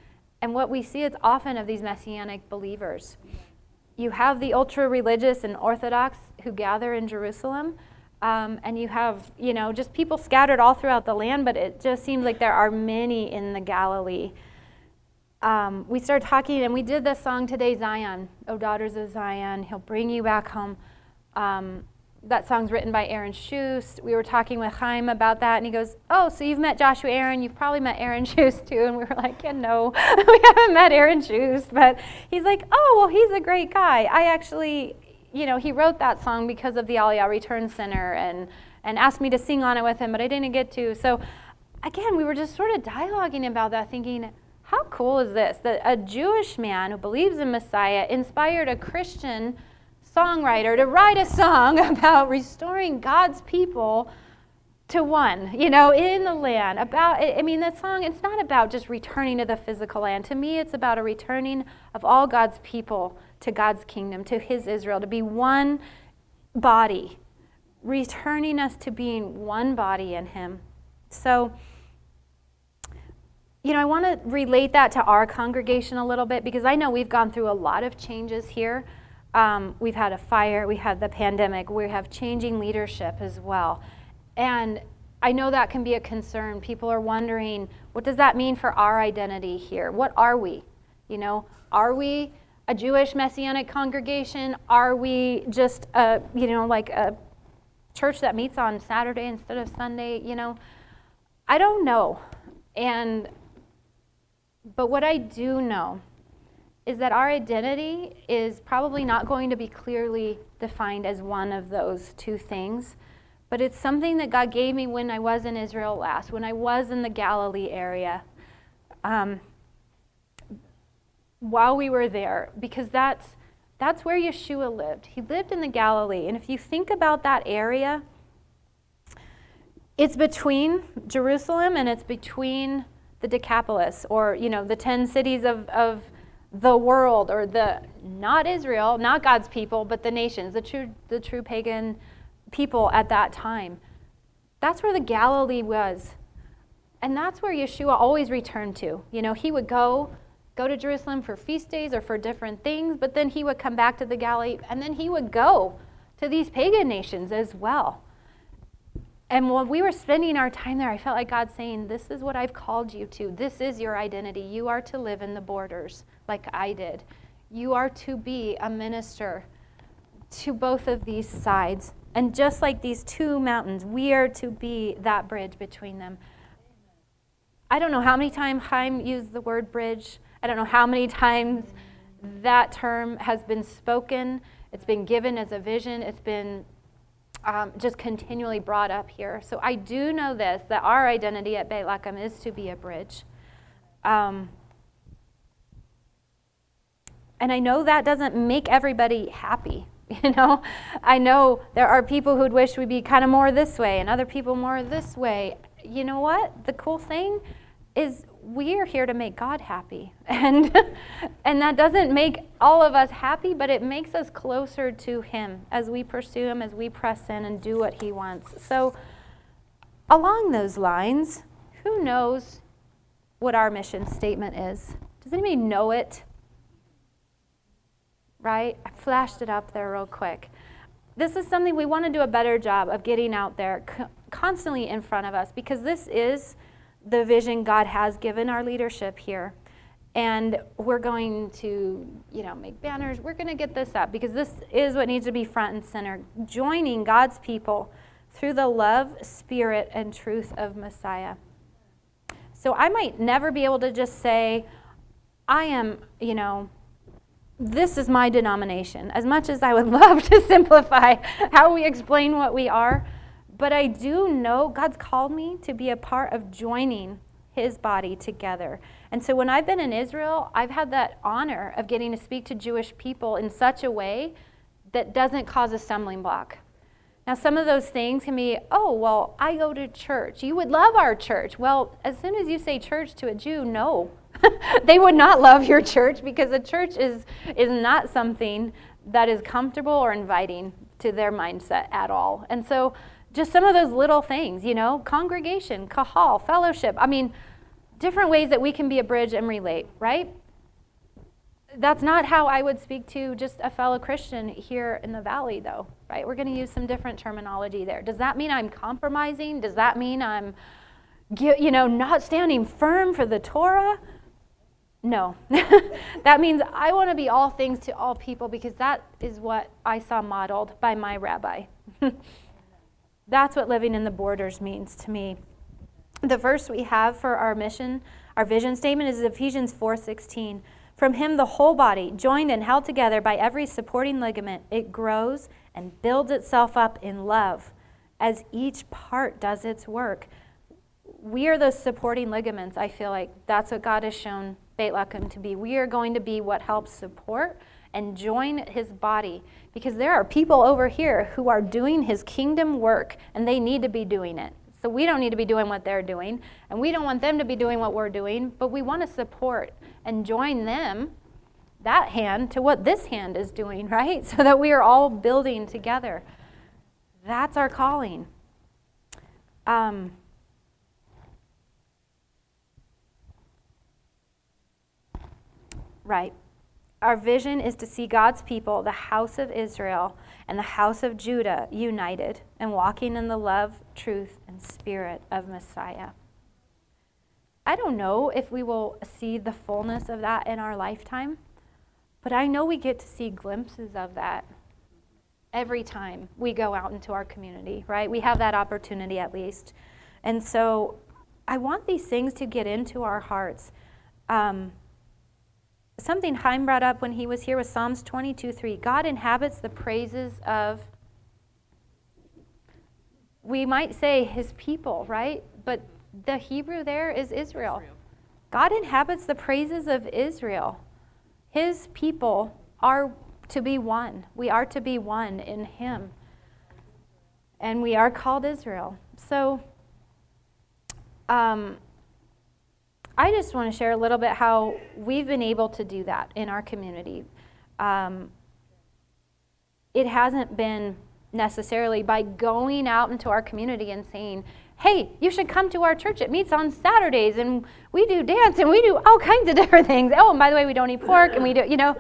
And what we see is often of these Messianic believers. You have the ultra-religious and Orthodox who gather in Jerusalem, um, and you have, you know, just people scattered all throughout the land, but it just seems like there are many in the Galilee. Um, we started talking, and we did this song today, Zion, O Daughters of Zion, He'll bring you back home. Um, that song's written by Aaron Schust. We were talking with Chaim about that, and he goes, oh, so you've met Joshua Aaron, you've probably met Aaron Schust too. And we were like, yeah, no, we haven't met Aaron Schust. But he's like, oh, well, he's a great guy. I actually, you know, he wrote that song because of the Aliyah Return Center and, and asked me to sing on it with him, but I didn't get to. So again, we were just sort of dialoguing about that, thinking, how cool is this? That a Jewish man who believes in Messiah inspired a Christian songwriter to write a song about restoring God's people to one, you know, in the land. About, I mean, that song, it's not about just returning to the physical land. To me, it's about a returning of all God's people to God's kingdom, to his Israel, to be one body, returning us to being one body in him. So, you know, I want to relate that to our congregation a little bit, because I know we've gone through a lot of changes here. Um, we've had a fire, we had the pandemic, we have changing leadership as well. And I know that can be a concern. People are wondering, what does that mean for our identity here? What are we? You know, are we a Jewish Messianic congregation? Are we just a, you know, like a church that meets on Saturday instead of Sunday? You know, I don't know. And, but what I do know is that our identity is probably not going to be clearly defined as one of those two things, but it's something that God gave me when I was in Israel last, when I was in the Galilee area, um, while we were there, because that's, that's where Yeshua lived. He lived in the Galilee, and if you think about that area, it's between Jerusalem and it's between the Decapolis, or, you know, the ten cities of, of the world, or the, not Israel, not God's people, but the nations, the true, the true pagan people at that time. That's where the Galilee was. And that's where Yeshua always returned to. You know, he would go, go to Jerusalem for feast days or for different things, but then he would come back to the Galilee, and then he would go to these pagan nations as well. And when we were spending our time there, I felt like God saying, this is what I've called you to. This is your identity. You are to live in the borders like I did. You are to be a minister to both of these sides. And just like these two mountains, we are to be that bridge between them. I don't know how many times Chaim used the word bridge. I don't know how many times that term has been spoken. It's been given as a vision. It's been Um, just continually brought up here. So I do know this, that our identity at Beit Lechem is to be a bridge. Um, and I know that doesn't make everybody happy, you know. I know there are people who'd wish we'd be kind of more this way and other people more this way. You know what? The cool thing is we are here to make God happy. And, and that doesn't make all of us happy, but it makes us closer to him as we pursue him, as we press in and do what he wants. So along those lines, who knows what our mission statement is? Does anybody know it? Right? I flashed it up there real quick. This is something we want to do a better job of getting out there co- constantly in front of us, because this is the vision God has given our leadership here. And we're going to, you know, make banners. We're going to get this up because this is what needs to be front and center. Joining God's people through the love, spirit, and truth of Messiah. So I might never be able to just say, I am, you know, this is my denomination. As much as I would love to simplify how we explain what we are, but I do know God's called me to be a part of joining his body together. And so when I've been in Israel, I've had that honor of getting to speak to Jewish people in such a way that doesn't cause a stumbling block. Now, some of those things can be, oh, well, I go to church. You would love our church. Well, as soon as you say church to a Jew, no. They would not love your church, because a church is, is not something that is comfortable or inviting to their mindset at all. And so just some of those little things, you know, congregation, kahal, fellowship. I mean, different ways that we can be a bridge and relate, right? That's not how I would speak to just a fellow Christian here in the valley, though, right? We're going to use some different terminology there. Does that mean I'm compromising? Does that mean I'm, you know, not standing firm for the Torah? No. That means I want to be all things to all people, because that is what I saw modeled by my rabbi. That's what living in the borders means to me. The verse we have for our mission, our vision statement, is Ephesians four sixteen. From him the whole body, joined and held together by every supporting ligament, it grows and builds itself up in love as each part does its work. We are those supporting ligaments. I feel like that's what God has shown Beit Lechem to be. We are going to be what helps support and join his body, because there are people over here who are doing his kingdom work, and they need to be doing it. So we don't need to be doing what they're doing, and we don't want them to be doing what we're doing, but we want to support and join them, that hand, to what this hand is doing, right? So that we are all building together. That's our calling. Um, right. Our vision is to see God's people, the house of Israel and the house of Judah, united and walking in the love, truth, and spirit of Messiah. I don't know if we will see the fullness of that in our lifetime, but I know we get to see glimpses of that every time we go out into our community, right? We have that opportunity at least. And so I want these things to get into our hearts. Um, something Chaim brought up when he was here was Psalms twenty-two three. God inhabits the praises of, we might say his people, right? But the Hebrew there is Israel. Israel. God inhabits the praises of Israel. His people are to be one. We are to be one in him. And we are called Israel. So um, I just want to share a little bit how we've been able to do that in our community. Um, it hasn't been necessarily by going out into our community and saying, hey, you should come to our church. It meets on Saturdays, and we do dance, and we do all kinds of different things. Oh, and by the way, we don't eat pork, and we do, you know.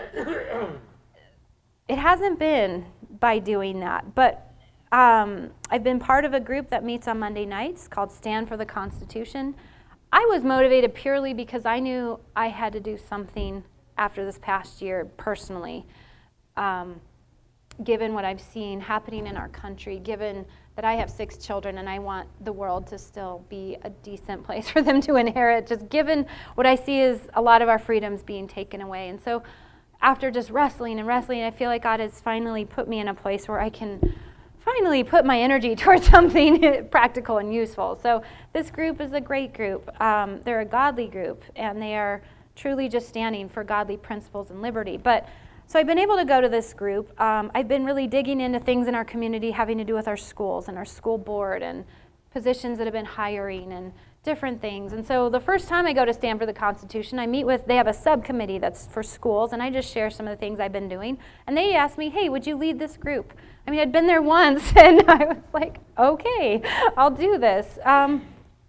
It hasn't been by doing that. But um, I've been part of a group that meets on Monday nights called Stand for the Constitution. I was motivated purely because I knew I had to do something after this past year personally, um, given what I've seen happening in our country, given that I have six children and I want the world to still be a decent place for them to inherit, just given what I see is a lot of our freedoms being taken away. And so after just wrestling and wrestling, I feel like God has finally put me in a place where I can finally put my energy towards something practical and useful. So this group is a great group. Um, they're a godly group, and they are truly just standing for godly principles and liberty. But so I've been able to go to this group. Um, I've been really digging into things in our community having to do with our schools and our school board and positions that have been hiring and different things. And so the first time I go to Stand for the Constitution, I meet with, they have a subcommittee that's for schools, and I just share some of the things I've been doing. And they asked me, hey, would you lead this group? I mean, I'd been there once, and I was like, okay, I'll do this. Um,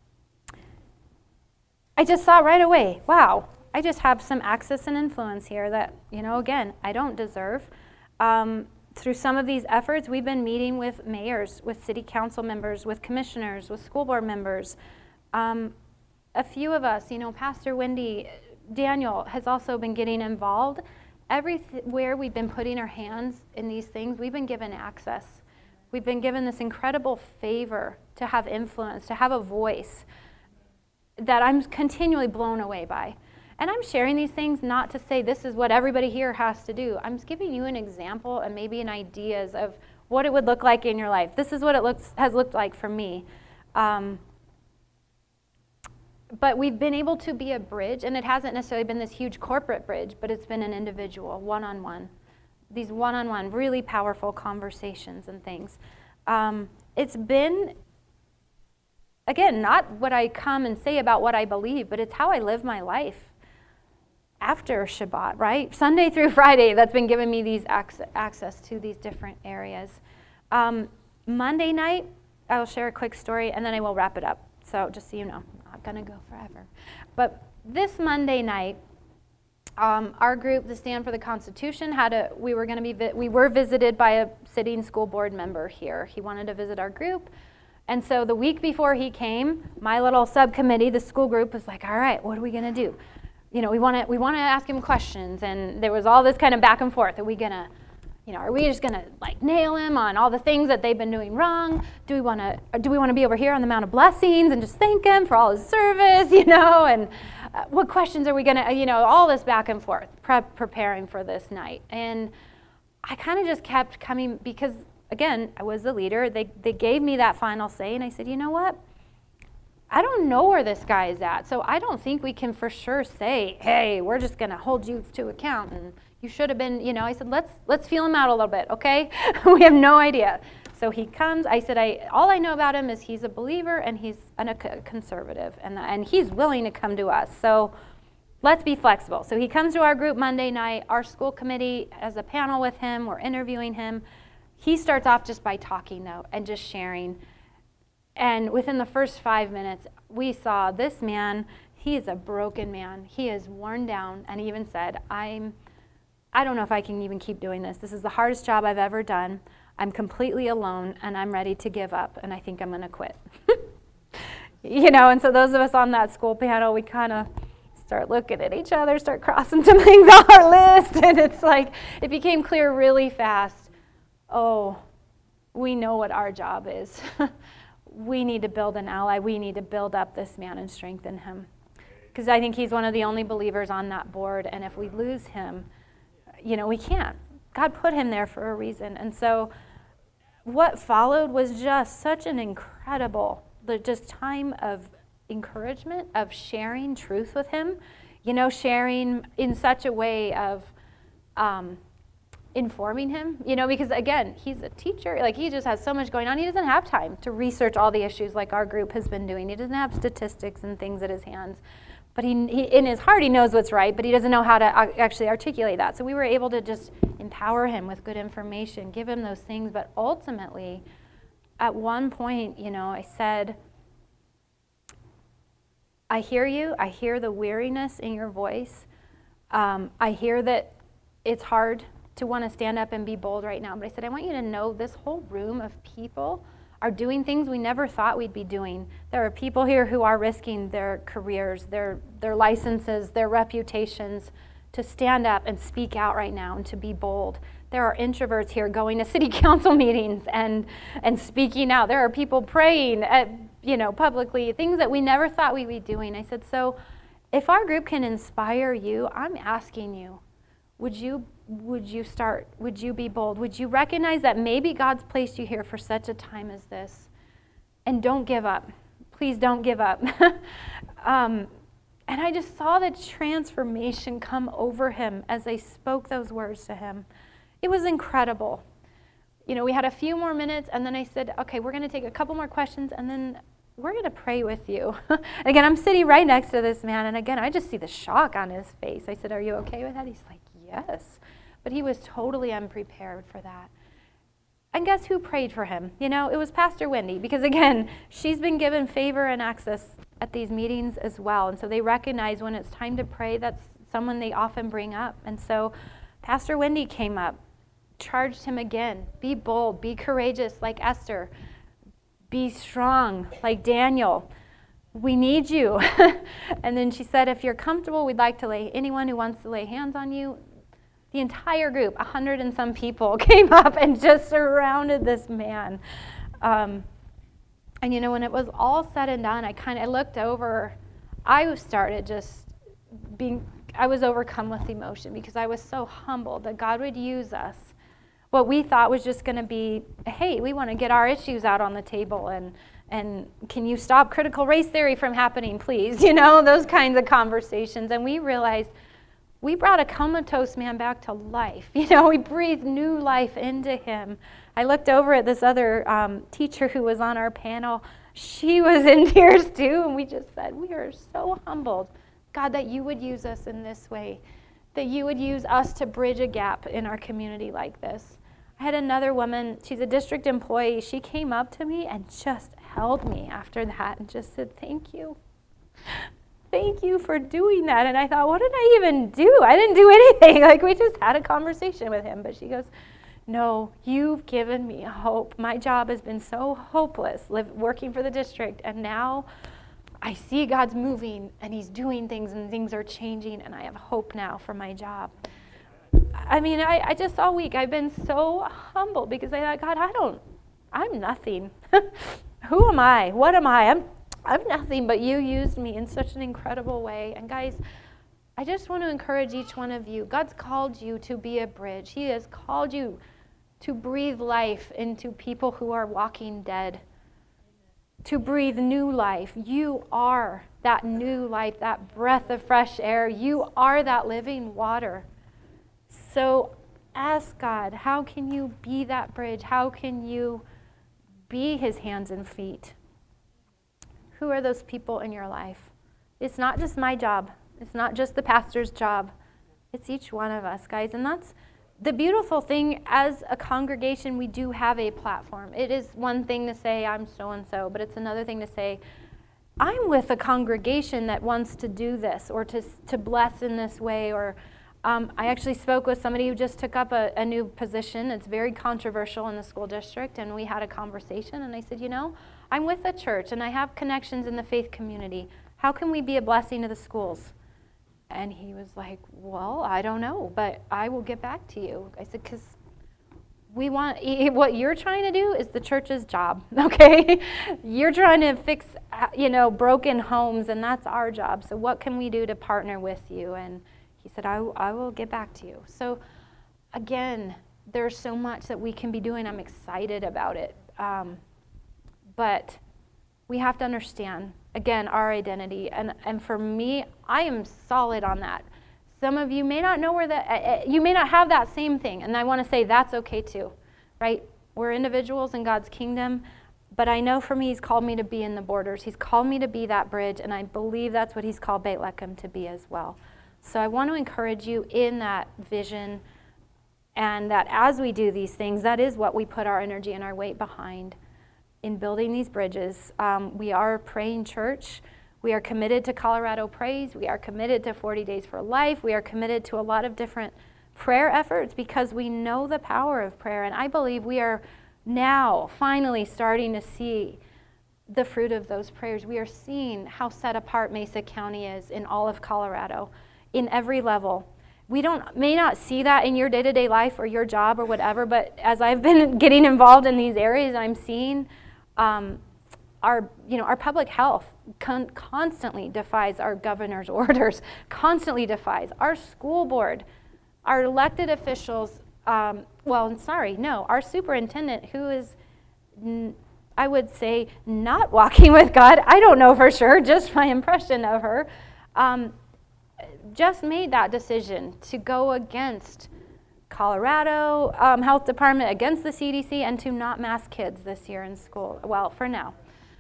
I just saw right away, wow, I just have some access and influence here that, you know, again, I don't deserve. Um, through some of these efforts, we've been meeting with mayors, with city council members, with commissioners, with school board members. Um, a few of us, you know, Pastor Wendy, Daniel has also been getting involved. Everywhere we've been putting our hands in these things, we've been given access. We've been given this incredible favor to have influence, to have a voice that I'm continually blown away by. And I'm sharing these things not to say this is what everybody here has to do. I'm just giving you an example and maybe an ideas of what it would look like in your life. This is what it looks has looked like for me. Um, But we've been able to be a bridge, and it hasn't necessarily been this huge corporate bridge, but it's been an individual, one-on-one. These one-on-one, really powerful conversations and things. Um, it's been, again, not what I come and say about what I believe, but it's how I live my life after Shabbat, right? Sunday through Friday, that's been giving me these access, access to these different areas. Um, Monday night, I'll share a quick story, and then I will wrap it up. So just so you know. not going to go forever. But this Monday night, um, our group, the Stand for the Constitution, had a, we were going to be, vi- we were visited by a sitting school board member here. He wanted to visit our group. And so the week before he came, my little subcommittee, the school group, was like, all right, what are we going to do? You know, we want to we want to ask him questions. And there was all this kind of back and forth. Are we going to, you know, are we just going to like nail him on all the things that they've been doing wrong? Do we want to do we want to be over here on the Mount of Blessings and just thank him for all his service, you know? And uh, what questions are we going to, you know, all this back and forth, prep, preparing for this night. And I kind of just kept coming because, again, I was the leader. They they gave me that final say, and I said, you know what? I don't know where this guy is at, so I don't think we can for sure say, hey, we're just going to hold you to account, and you should have been, you know, I said, let's let's feel him out a little bit, okay? We have no idea. So he comes, I said, I all I know about him is he's a believer, and he's an, a conservative, and, and he's willing to come to us, so let's be flexible. So he comes to our group Monday night. Our school committee has a panel with him. We're interviewing him. He starts off just by talking, though, and just sharing. And within the first five minutes, we saw this man, he is a broken man. He is worn down, and he even said, I'm, I don't know if I can even keep doing this. This is the hardest job I've ever done. I'm completely alone, and I'm ready to give up, and I think I'm going to quit. You know, and so those of us on that school panel, we kind of start looking at each other, start crossing some things off our list, and it's like, it became clear really fast, oh, we know what our job is. We need to build an ally. We need to build up this man and strengthen him. Because I think he's one of the only believers on that board, and if we lose him, you know, we can't. God put him there for a reason. And so what followed was just such an incredible, just time of encouragement, of sharing truth with him, you know, sharing in such a way of um, informing him, you know, because again, he's a teacher, like he just has so much going on. He doesn't have time to research all the issues like our group has been doing. He doesn't have statistics and things at his hands, but he, he in his heart, he knows what's right, but he doesn't know how to actually articulate that. So we were able to just empower him with good information, give him those things, but ultimately, at one point, you know, I said, I hear you. I hear the weariness in your voice. Um, I hear that it's hard to want to stand up and be bold right now. But I said, I want you to know this whole room of people are doing things we never thought we'd be doing. There are people here who are risking their careers, their, their licenses, their reputations to stand up and speak out right now and to be bold. There are introverts here going to city council meetings and, and speaking out. There are people praying at, you know, publicly, things that we never thought we'd be doing. I said, so if our group can inspire you, I'm asking you, would you would you start, would you be bold? Would you recognize that maybe God's placed you here for such a time as this? And don't give up. Please don't give up. um, and I just saw the transformation come over him as I spoke those words to him. It was incredible. You know, we had a few more minutes, and then I said, okay, we're going to take a couple more questions, and then we're going to pray with you. Again, I'm sitting right next to this man, and again, I just see the shock on his face. I said, are you okay with that? He's like, yes. But he was totally unprepared for that. And guess who prayed for him? You know, it was Pastor Wendy, because again, she's been given favor and access at these meetings as well. And so they recognize when it's time to pray, that's someone they often bring up. And so Pastor Wendy came up, charged him again, be bold, be courageous like Esther, be strong like Daniel. We need you. And then she said, if you're comfortable, we'd like to lay, anyone who wants to lay hands on you. The entire group, a hundred and some people, came up and just surrounded this man. Um, and you know, when it was all said and done, I kind of looked over. I started just being, I was overcome with emotion because I was so humbled that God would use us. What we thought was just going to be, hey, we want to get our issues out on the table, and and can you stop critical race theory from happening, please? You know, those kinds of conversations. And we realized we brought a comatose man back to life. You know, we breathed new life into him. I looked over at this other um, teacher who was on our panel. She was in tears too, and we just said, we are so humbled, God, that you would use us in this way, that you would use us to bridge a gap in our community like this. I had another woman, she's a district employee. She came up to me and just held me after that and just said, thank you. Thank you for doing that. And I thought, what did I even do? I didn't do anything. Like, we just had a conversation with him. But she goes, no, you've given me hope. My job has been so hopeless, live, working for the district. And now I see God's moving and he's doing things and things are changing. And I have hope now for my job. I mean, I, I just all week I've been so humbled because I thought, God, I don't, I'm nothing. Who am I? What am I? I'm I'm nothing, but you used me in such an incredible way. And guys, I just want to encourage each one of you. God's called you to be a bridge. He has called you to breathe life into people who are walking dead, to breathe new life. You are that new life, that breath of fresh air. You are that living water. So ask God, how can you be that bridge? How can you be his hands and feet? Who are those people in your life? It's not just my job. It's not just the pastor's job. It's each one of us, guys. And that's the beautiful thing. As a congregation, we do have a platform. It is one thing to say, I'm so-and-so, but it's another thing to say, I'm with a congregation that wants to do this or to, to bless in this way. Or um, I actually spoke with somebody who just took up a, a new position. It's very controversial in the school district, and we had a conversation, and I said, you know, I'm with a church and I have connections in the faith community. How can we be a blessing to the schools? And he was like, well, I don't know, but I will get back to you. I said, because we want, what you're trying to do is the church's job, okay? You're trying to fix, you know, broken homes, and that's our job. So what can we do to partner with you? And he said, I, I will get back to you. So again, there's so much that we can be doing. I'm excited about it. Um, But we have to understand, again, our identity. And, and for me, I am solid on that. Some of you may not know where that, uh, you may not have that same thing. And I want to say that's okay too, right? We're individuals in God's kingdom. But I know for me, he's called me to be in the borders. He's called me to be that bridge. And I believe that's what he's called Beit Lechem to be as well. So I want to encourage you in that vision. And that as we do these things, that is what we put our energy and our weight behind. In building these bridges. Um, we are a praying church. We are committed to Colorado Praise. We are committed to forty Days for Life. We are committed to a lot of different prayer efforts because we know the power of prayer. And I believe we are now finally starting to see the fruit of those prayers. We are seeing how set apart Mesa County is in all of Colorado, in every level. We don't may not see that in your day-to-day life or your job or whatever, but as I've been getting involved in these areas, I'm seeing Um, our, you know, our public health con- constantly defies our governor's orders, constantly defies our school board, our elected officials. Um, well, sorry, no, our superintendent, who is, n- I would say, not walking with God. I don't know for sure, just my impression of her. Um, just made that decision to go against Colorado um, Health Department, against the C D C, and to not mask kids this year in school. Well, for now.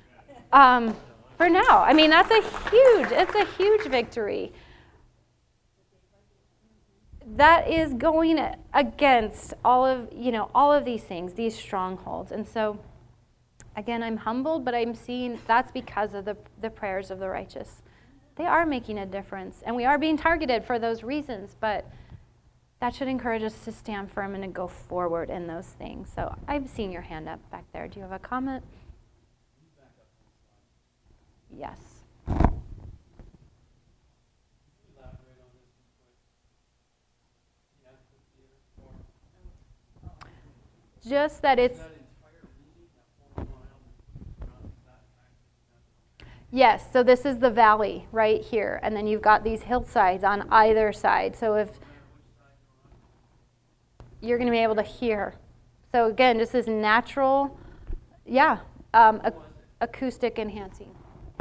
Um, for now. I mean, that's a huge, it's a huge victory. That is going against all of, you know, all of these things, these strongholds. And so, again, I'm humbled, but I'm seeing that's because of the, the prayers of the righteous. They are making a difference, and we are being targeted for those reasons, but that should encourage us to stand firm and to go forward in those things. So I've seen your hand up back there. Do you have a comment? Yes. Just that it's... Yes, so this is the valley right here, and then you've got these hillsides on either side. So if you're going to be able to hear. So again, this is natural, yeah, um, ac- acoustic enhancing.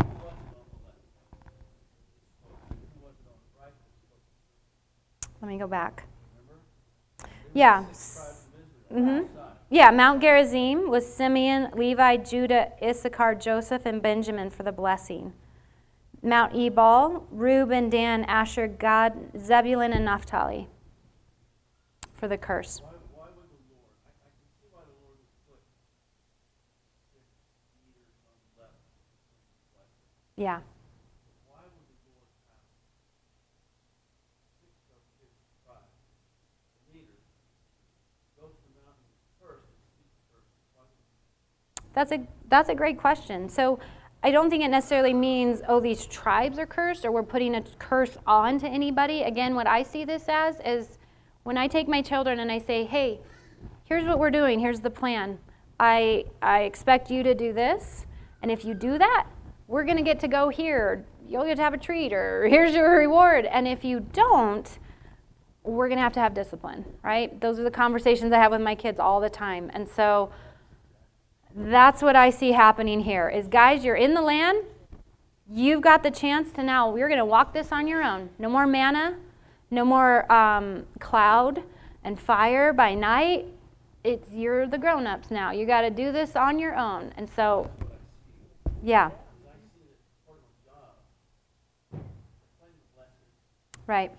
Let me go back. Yeah. Mm-hmm. Yeah, Mount Gerizim was Simeon, Levi, Judah, Issachar, Joseph, and Benjamin for the blessing. Mount Ebal, Reuben, Dan, Asher, Gad, Zebulun, and Naphtali for the curse. Why, why would the Lord, I, I can see why the Lord would put six leaders on the left. Yeah. Why That's a that's a great question. So I don't think it necessarily means, oh, these tribes are cursed or we're putting a curse on to anybody. Again, what I see this as is when I take my children and I say, hey, here's what we're doing, here's the plan. I I expect you to do this, and if you do that, we're going to get to go here. You'll get to have a treat, or here's your reward. And if you don't, we're going to have to have discipline, right? Those are the conversations I have with my kids all the time. And so that's what I see happening here is, guys, you're in the land. You've got the chance to now, we're going to walk this on your own. No more manna, no more um, cloud and fire by night. It's you're the grown-ups now. You got to do this on your own. And so, yeah. Right.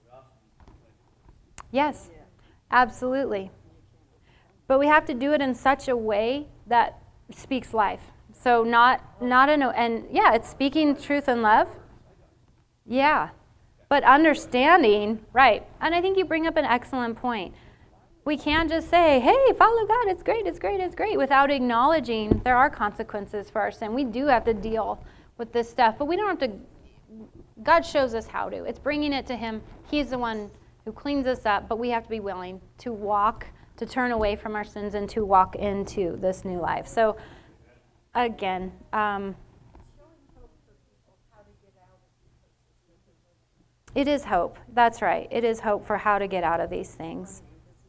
Yes, absolutely. But we have to do it in such a way that speaks life. So not not in a, and yeah, it's speaking truth and love. Yeah. But understanding, right. And I think you bring up an excellent point. We can't just say, hey, follow God, it's great, it's great, it's great, without acknowledging there are consequences for our sin. We do have to deal with this stuff, but we don't have to, God shows us how to. It's bringing it to Him. He's the one who cleans us up, but we have to be willing to walk, to turn away from our sins and to walk into this new life. So, again, um, it is hope. That's right. It is hope for how to get out of these things.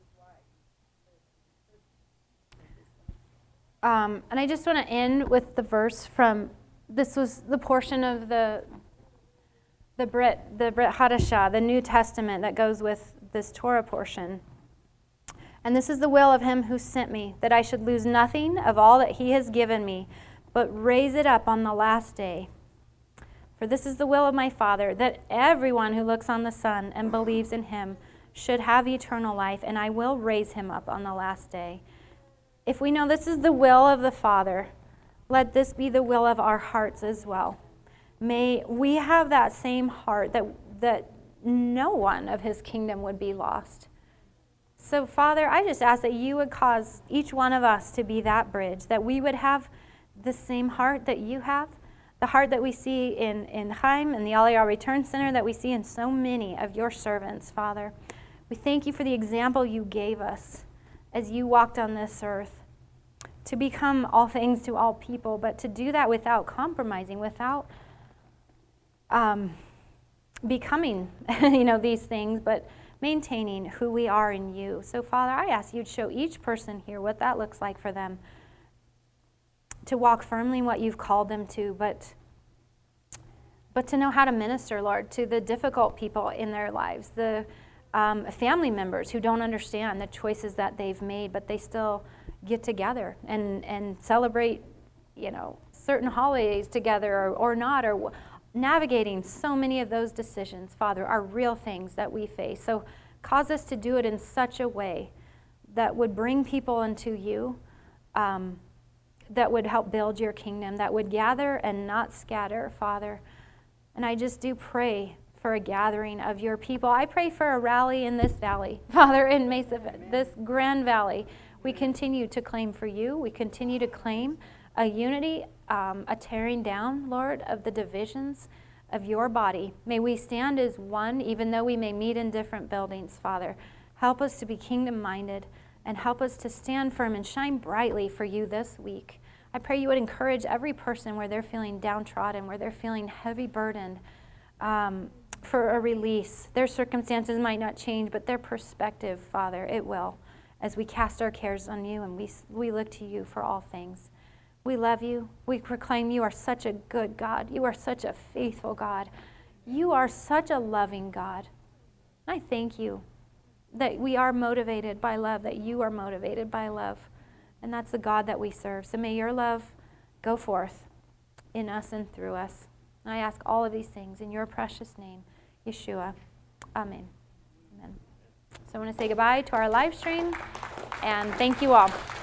Um, and I just want to end with the verse from, this was the portion of the the Brit, the Brit Hadashah, the New Testament that goes with this Torah portion. And this is the will of Him who sent me, that I should lose nothing of all that He has given me, but raise it up on the last day. For this is the will of my Father, that everyone who looks on the Son and believes in Him should have eternal life, and I will raise him up on the last day. If we know this is the will of the Father, let this be the will of our hearts as well. May we have that same heart that, that no one of His kingdom would be lost. So, Father, I just ask that You would cause each one of us to be that bridge, that we would have the same heart that You have, the heart that we see in, in Chaim and the Aliyah Return Center, that we see in so many of Your servants, Father. We thank You for the example You gave us as You walked on this earth, to become all things to all people, but to do that without compromising, without um, becoming, you know, these things, but maintaining who we are in You. So, Father, I ask You to show each person here what that looks like for them, to walk firmly in what You've called them to, but but to know how to minister, Lord, to the difficult people in their lives, the um, family members who don't understand the choices that they've made, but they still get together and, and celebrate, you know, certain holidays together or, or not, or w- navigating so many of those decisions, Father, are real things that we face. So cause us to do it in such a way that would bring people into You, um, that would help build Your kingdom, that would gather and not scatter, Father. And I just do pray for a gathering of Your people. I pray for a rally in this valley, Father, in Mesa, this Grand Valley. We continue to claim for You. We continue to claim a unity, um, a tearing down, Lord, of the divisions of Your body. May we stand as one, even though we may meet in different buildings, Father. Help us to be kingdom-minded and help us to stand firm and shine brightly for You this week. I pray You would encourage every person where they're feeling downtrodden, where they're feeling heavy burdened, um, for a release. Their circumstances might not change, but their perspective, Father, it will, as we cast our cares on You and we we look to You for all things. We love You. We proclaim You are such a good God. You are such a faithful God. You are such a loving God. I thank You that we are motivated by love, that You are motivated by love. And that's the God that we serve. So may Your love go forth in us and through us. And I ask all of these things in Your precious name, Yeshua. Amen. Amen. So I want to say goodbye to our live stream, and thank you all.